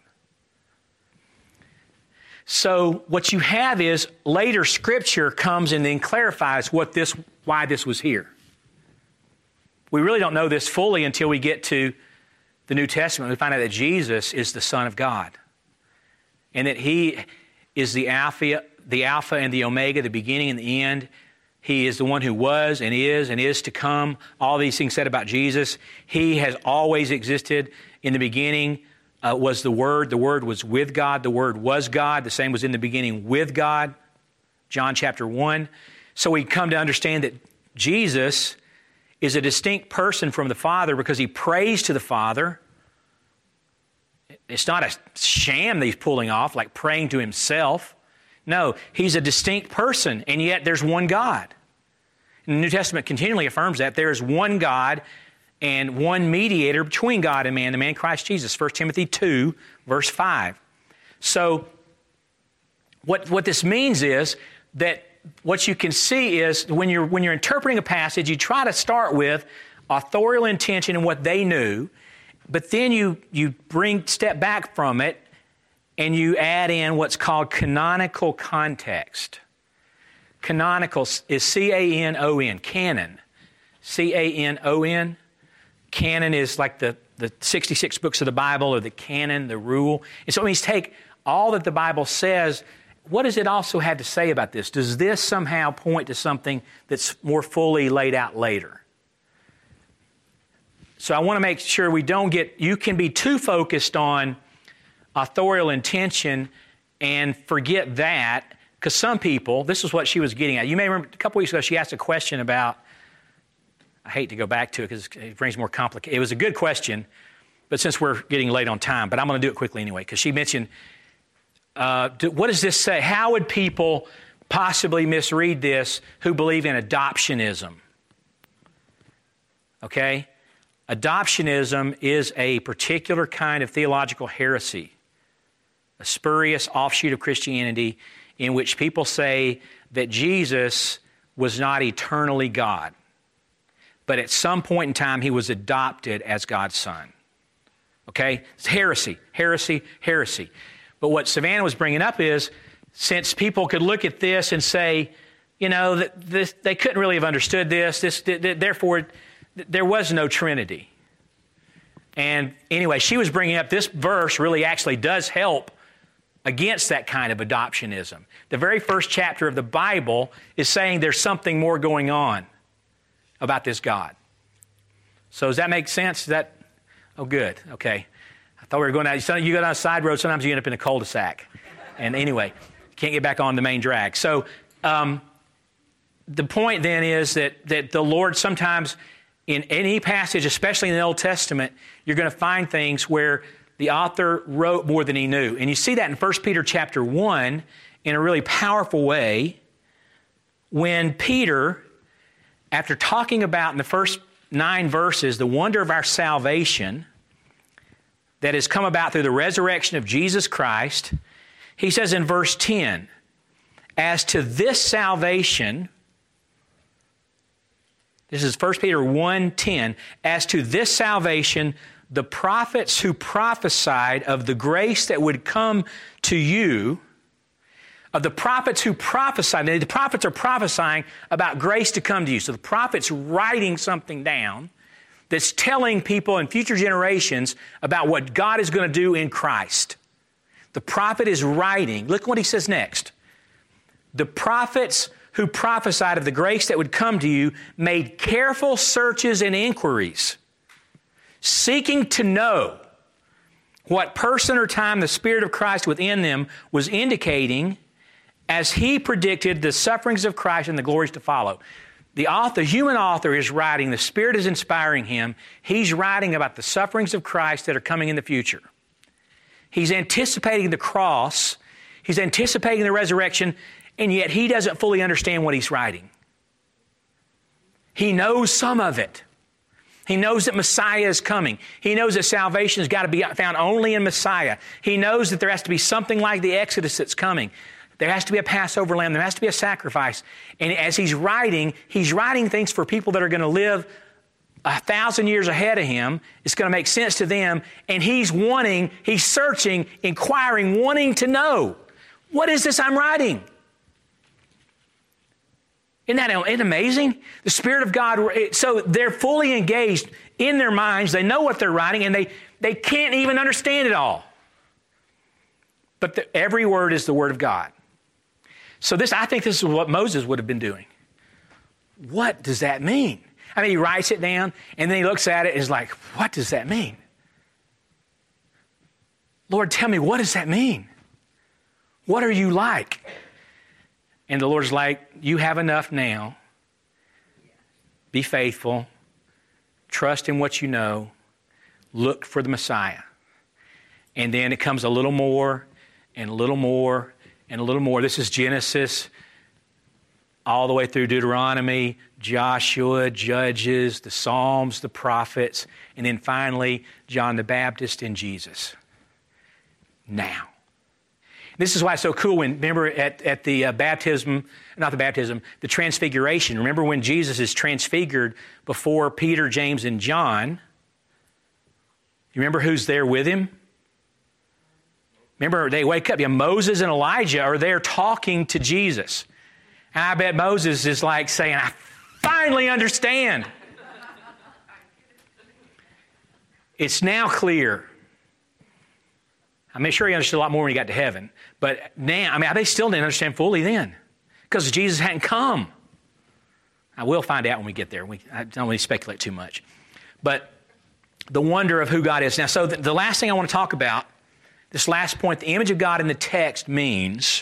So what you have is later Scripture comes and then clarifies why this was here. We really don't know this fully until we get to the New Testament. We find out that Jesus is the Son of God, and that he is the Alpha and the Omega, the beginning and the end. He is the one who was and is to come. All these things said about Jesus. He has always existed. In the beginning was the Word. The Word was with God. The Word was God. The same was in the beginning with God. John chapter 1. So we come to understand that Jesus is a distinct person from the Father because he prays to the Father. It's not a sham that he's pulling off, like praying to himself. No, he's a distinct person, and yet there's one God. And the New Testament continually affirms that. There is one God and one mediator between God and man, the man Christ Jesus. 1 Timothy 2, verse 5. So what this means is that what you can see is when you're interpreting a passage, you try to start with authorial intention and what they knew, but then you step back from it and you add in what's called canonical context. Canonical is C-A-N-O-N, canon. C-A-N-O-N. Canon is like the 66 books of the Bible, or the canon, the rule. And so it means take all that the Bible says. What does it also have to say about this? Does this somehow point to something that's more fully laid out later? So I want to make sure you can be too focused on authorial intention and forget that, because some people, this is what she was getting at. You may remember a couple weeks ago she asked a question about, I hate to go back to it because it brings more complicated. It was a good question, but since we're getting late on time, but I'm going to do it quickly anyway, because she mentioned, what does this say? How would people possibly misread this who believe in adoptionism? Okay? Adoptionism is a particular kind of theological heresy. a spurious offshoot of Christianity in which people say that Jesus was not eternally God, but at some point in time he was adopted as God's son. Okay? It's heresy, heresy, heresy. But what Savannah was bringing up is, since people could look at this and say, you know, that they couldn't really have understood this, therefore there was no Trinity. And anyway, she was bringing up this verse really actually does help against that kind of adoptionism. The very first chapter of the Bible is saying there's something more going on about this God. So does that make sense? Oh, good. Okay. I thought we were going down. You go down a side road, sometimes you end up in a cul-de-sac. And anyway, can't get back on the main drag. So the point then is that the Lord sometimes, in any passage, especially in the Old Testament, you're going to find things where the author wrote more than he knew. And you see that in 1 Peter chapter 1 in a really powerful way when Peter, after talking about in the first 9 verses the wonder of our salvation that has come about through the resurrection of Jesus Christ, he says in verse 10, as to this salvation, this is 1 Peter 1:10, as to this salvation, the prophets who prophesied of the grace that would come to you, of the prophets who prophesied, the prophets are prophesying about grace to come to you. So the prophet's writing something down that's telling people in future generations about what God is going to do in Christ. The prophet is writing. Look what he says next. The prophets who prophesied of the grace that would come to you made careful searches and inquiries, seeking to know what person or time the Spirit of Christ within them was indicating as he predicted the sufferings of Christ and the glories to follow. The human author is writing, the Spirit is inspiring him. He's writing about the sufferings of Christ that are coming in the future. He's anticipating the cross. He's anticipating the resurrection, and yet he doesn't fully understand what he's writing. He knows some of it. He knows that Messiah is coming. He knows that salvation has got to be found only in Messiah. He knows that there has to be something like the Exodus that's coming. There has to be a Passover lamb. There has to be a sacrifice. And as he's writing things for people that are going to live 1,000 years ahead of him. It's going to make sense to them. And he's searching, inquiring, wanting to know, what is this I'm writing? Isn't that amazing? The Spirit of God, so they're fully engaged in their minds. They know what they're writing, and they can't even understand it all. But every word is the Word of God. So I think this is what Moses would have been doing. What does that mean? I mean, he writes it down, and then he looks at it and is like, what does that mean? Lord, tell me, what does that mean? What are you like? And the Lord's like, you have enough now. Be faithful. Trust in what you know. Look for the Messiah. And then it comes a little more and a little more and a little more. This is Genesis all the way through Deuteronomy, Joshua, Judges, the Psalms, the prophets, and then finally John the Baptist and Jesus. Now. This is why it's so cool remember at the the transfiguration. Remember when Jesus is transfigured before Peter, James, and John? You remember who's there with him? Remember, they wake up. Moses and Elijah are there talking to Jesus. And I bet Moses is like saying, I finally understand. It's now clear. I'm sure he understood a lot more when he got to heaven. But now, they still didn't understand fully then because Jesus hadn't come. I will find out when we get there. I don't really speculate too much. But the wonder of who God is. Now, so the last thing I want to talk about, this last point, the image of God in the text means,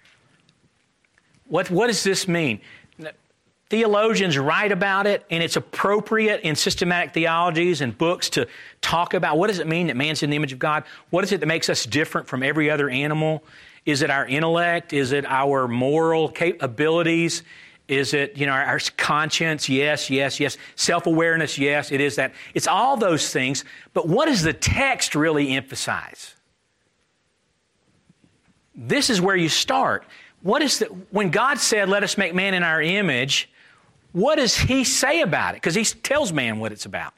what does this mean? Theologians write about it, and it's appropriate in systematic theologies and books to talk about what does it mean that man's in the image of God? What is it that makes us different from every other animal? Is it our intellect? Is it our moral abilities? Is it, our conscience? Yes, yes, yes. Self-awareness? Yes, it is that. It's all those things. But what does the text really emphasize? This is where you start. When God said, let us make man in our image, what does he say about it? Because he tells man what it's about.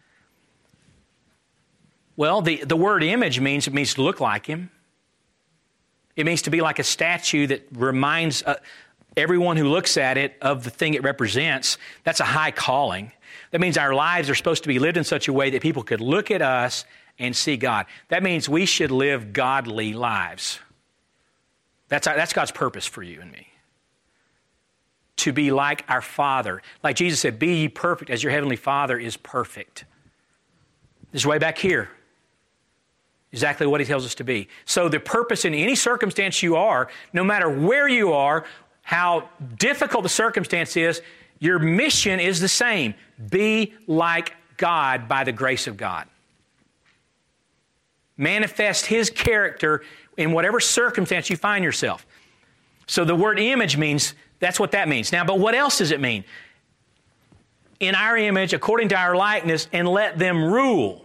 Well, the word image means to look like him. It means to be like a statue that reminds everyone who looks at it of the thing it represents. That's a high calling. That means our lives are supposed to be lived in such a way that people could look at us and see God. That means we should live godly lives. That's God's purpose for you and me. To be like our Father. Like Jesus said, be ye perfect as your heavenly Father is perfect. This is way back here. Exactly what he tells us to be. So the purpose in any circumstance you are, no matter where you are, how difficult the circumstance is, your mission is the same. Be like God by the grace of God. Manifest his character in whatever circumstance you find yourself. So the word image means, that's what that means. Now, but what else does it mean? In our image, according to our likeness, and let them rule.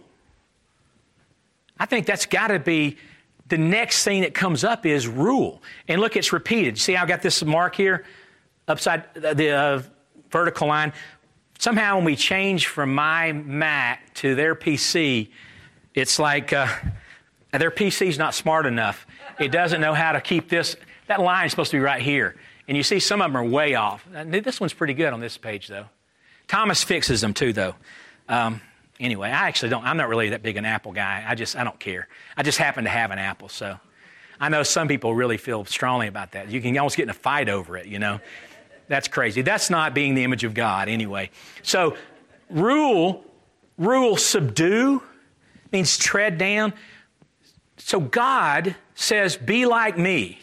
I think that's got to be the next thing that comes up is rule. And look, it's repeated. See how I got this mark here? Upside the vertical line. Somehow when we change from my Mac to their PC, it's like their PC's not smart enough. It doesn't know how to keep this. That line is supposed to be right here. And you see some of them are way off. This one's pretty good on this page, though. Thomas fixes them, too, though. Anyway, I'm not really that big an Apple guy. I don't care. I just happen to have an Apple, so. I know some people really feel strongly about that. You can almost get in a fight over it, you know. That's crazy. That's not being the image of God, anyway. So, rule, subdue, means tread down. So God says, be like me.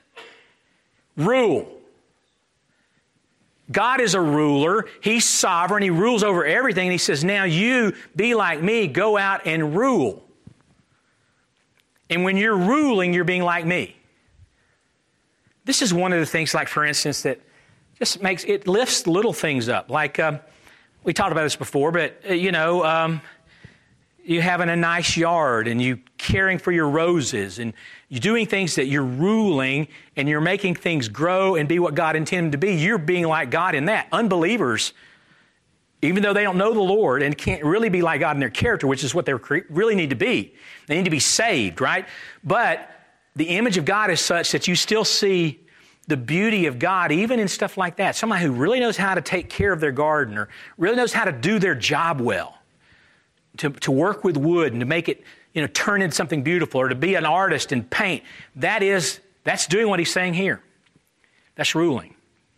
Rule. God is a ruler. He's sovereign. He rules over everything. And he says, now you be like me. Go out and rule. And when you're ruling, you're being like me. This is one of the things, like, for instance, that just it lifts little things up. Like, we talked about this before, but, you having a nice yard and you caring for your roses and you're doing things that you're ruling and you're making things grow and be what God intended them to be. You're being like God in that. Unbelievers, even though they don't know the Lord and can't really be like God in their character, which is what they really need to be. They need to be saved, right? But the image of God is such that you still see the beauty of God, even in stuff like that. Somebody who really knows how to take care of their garden or really knows how to do their job well. To work with wood and to make it, turn into something beautiful, or to be an artist and paint. That's doing what he's saying here. That's ruling.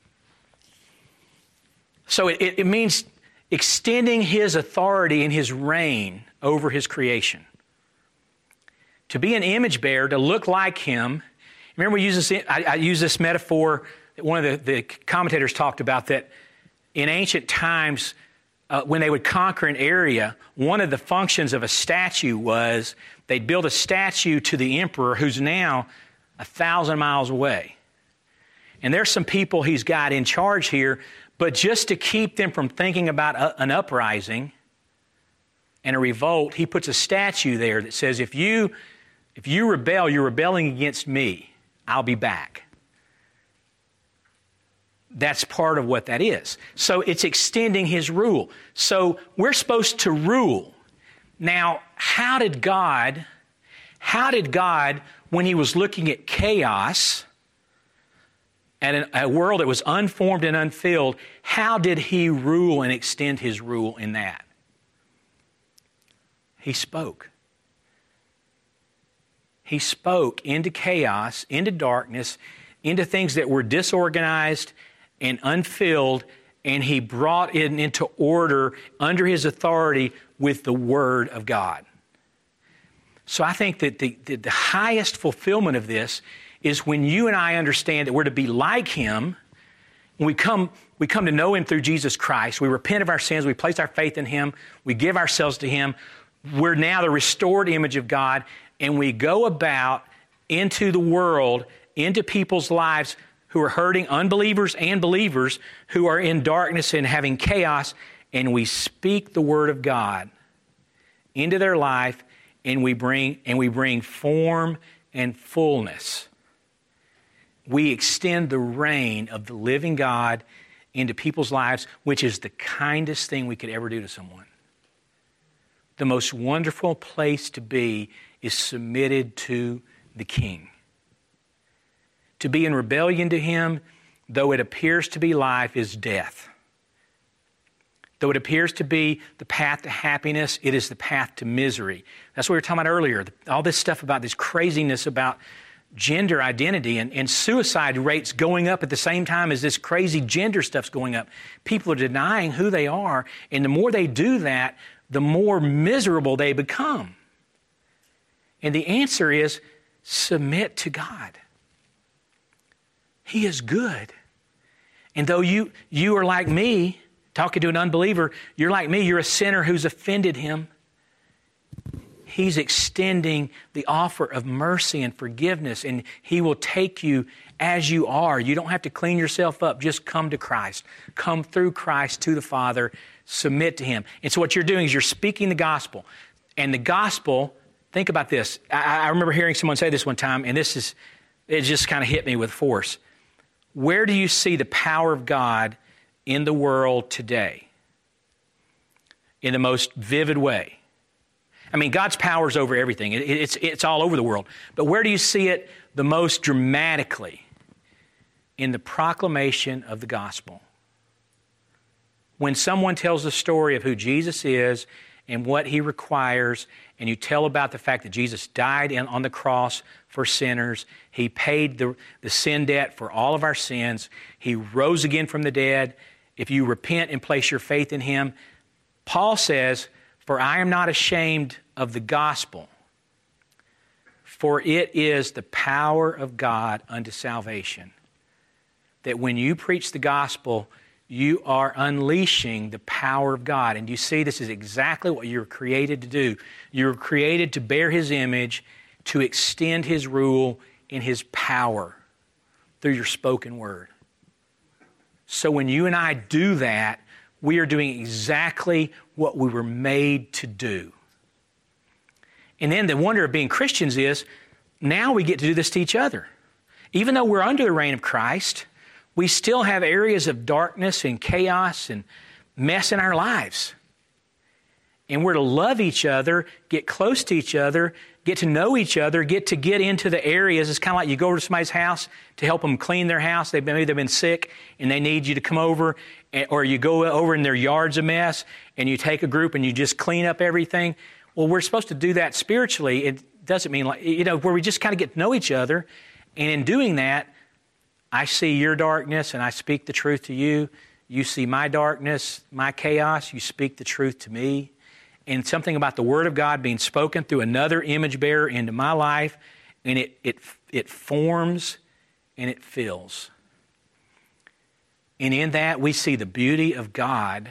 So it means extending his authority and his reign over his creation. To be an image bearer, to look like him. Remember, I use this metaphor that one of the commentators talked about, that in ancient times, when they would conquer an area, one of the functions of a statue was they'd build a statue to the emperor who's now 1,000 miles away. And there's some people he's got in charge here, but just to keep them from thinking about an uprising and a revolt, he puts a statue there that says, if you rebel, you're rebelling against me. I'll be back. That's part of what that is. So it's extending his rule. So we're supposed to rule. Now, how did God, when he was looking at chaos, at a world that was unformed and unfilled, how did he rule and extend his rule in that? He spoke. He spoke into chaos, into darkness, into things that were disorganized and unfilled, and he brought it into order under his authority with the Word of God. So I think that the highest fulfillment of this is when you and I understand that we're to be like him. When we come to know him through Jesus Christ. We repent of our sins. We place our faith in him. We give ourselves to him. We're now the restored image of God, and we go about into the world, into people's lives who are hurting, unbelievers and believers who are in darkness and having chaos, and we speak the Word of God into their life, and we bring form and fullness we extend the reign of the living God into people's lives, which is the kindest thing we could ever do to someone. The most wonderful place to be is submitted to the King. To be in rebellion to Him, though it appears to be life, is death. Though it appears to be the path to happiness, it is the path to misery. That's what we were talking about earlier. All this stuff about this craziness about gender identity and suicide rates going up at the same time as this crazy gender stuff's going up. People are denying who they are, and the more they do that, the more miserable they become. And the answer is submit to God. He is good. And though you are like me, talking to an unbeliever, you're like me, you're a sinner who's offended Him. He's extending the offer of mercy and forgiveness, and He will take you as you are. You don't have to clean yourself up. Just come to Christ. Come through Christ to the Father. Submit to Him. And so what you're doing is you're speaking the gospel. And the gospel, think about this. I remember hearing someone say this one time, and it just kind of hit me with force. Where do you see the power of God in the world today? In the most vivid way. I mean, God's power is over everything. It's all over the world. But where do you see it the most dramatically? In the proclamation of the gospel. When someone tells the story of who Jesus is and what He requires, and you tell about the fact that Jesus died on the cross for sinners, He paid the sin debt for all of our sins, He rose again from the dead. If you repent and place your faith in Him, Paul says, "For I am not ashamed of the gospel, for it is the power of God unto salvation." That when you preach the gospel, you are unleashing the power of God. And you see, this is exactly what you're created to do. You're created to bear His image, to extend His rule in His power through your spoken word. So when you and I do that, we are doing exactly what we were made to do. And then the wonder of being Christians is, now we get to do this to each other. Even though we're under the reign of Christ, we still have areas of darkness and chaos and mess in our lives. And we're to love each other, get close to each other, get to know each other, get into the areas. It's kind of like you go over to somebody's house to help them clean their house. Maybe they've been sick and they need you to come over, or you go over and their yard's a mess and you take a group and you just clean up everything. Well, we're supposed to do that spiritually. It doesn't mean where we just kind of get to know each other. And in doing that, I see your darkness and I speak the truth to you. You see my darkness, my chaos, you speak the truth to me. And something about the Word of God being spoken through another image bearer into my life, and it forms and it fills. And in that we see the beauty of God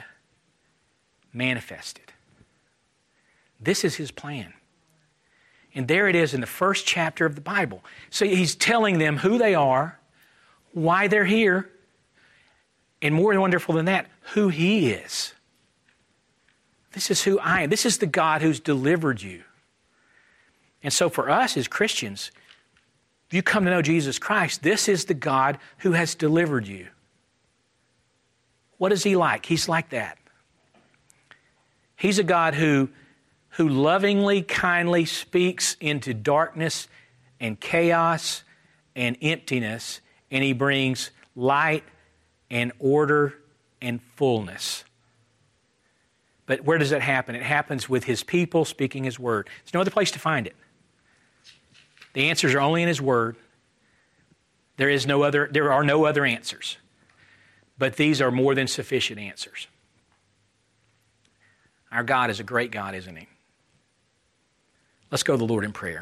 manifested. This is His plan. And there it is in the first chapter of the Bible. So He's telling them who they are, why they're here, and more wonderful than that, who He is. This is who I am. This is the God who's delivered you. And so for us as Christians, if you come to know Jesus Christ, this is the God who has delivered you. What is He like? He's like that. He's a God who lovingly, kindly speaks into darkness and chaos and emptiness, and He brings light and order and fullness. But where does that happen? It happens with His people speaking His word. There's no other place to find it. The answers are only in His word. There are no other answers. But these are more than sufficient answers. Our God is a great God, isn't He? Let's go to the Lord in prayer.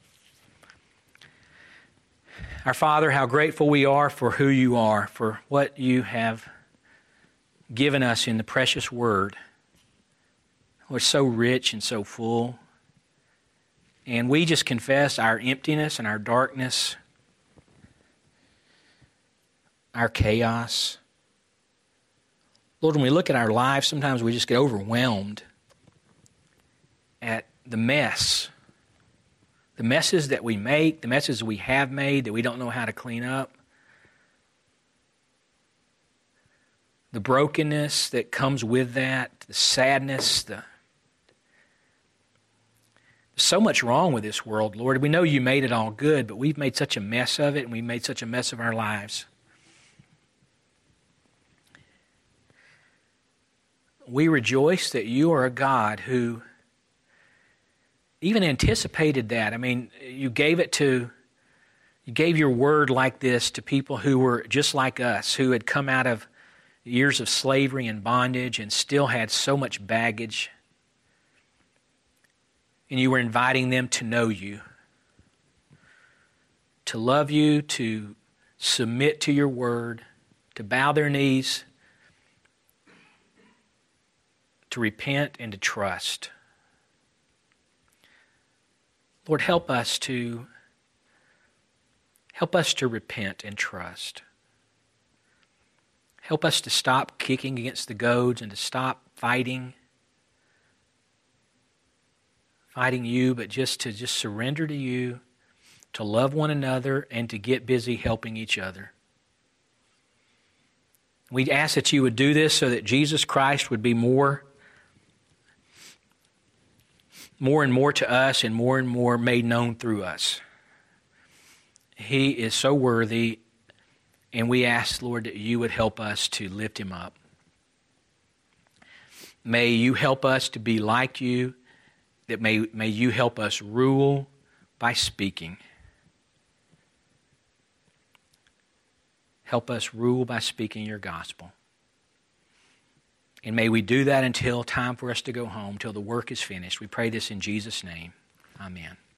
Our Father, how grateful we are for who You are, for what You have given us in the precious Word. We're so rich and so full. And we just confess our emptiness and our darkness, our chaos. Lord, when we look at our lives, sometimes we just get overwhelmed at the messes that we make, the messes we have made that we don't know how to clean up. the brokenness that comes with that, the sadness, there's so much wrong with this world, Lord. We know you made it all good, but we've made such a mess of it, and we've made such a mess of our lives. We rejoice that you are a God who even anticipated that. I mean, you gave your word like this to people who were just like us, who had come out of years of slavery and bondage and still had so much baggage. And you were inviting them to know you, to love you, to submit to your word, to bow their knees, to repent and to trust. Lord, help us to repent and trust. Help us to stop kicking against the goads and to stop fighting you, but just to surrender to you, to love one another, and to get busy helping each other. We ask that you would do this so that Jesus Christ would be more and more to us and more made known through us. He is so worthy, and we ask, Lord, that you would help us to lift him up. May you help us to be like you, that may you help us rule by speaking. Help us rule by speaking your gospel. And may we do that until time for us to go home, till the work is finished. We pray this in Jesus' name. Amen.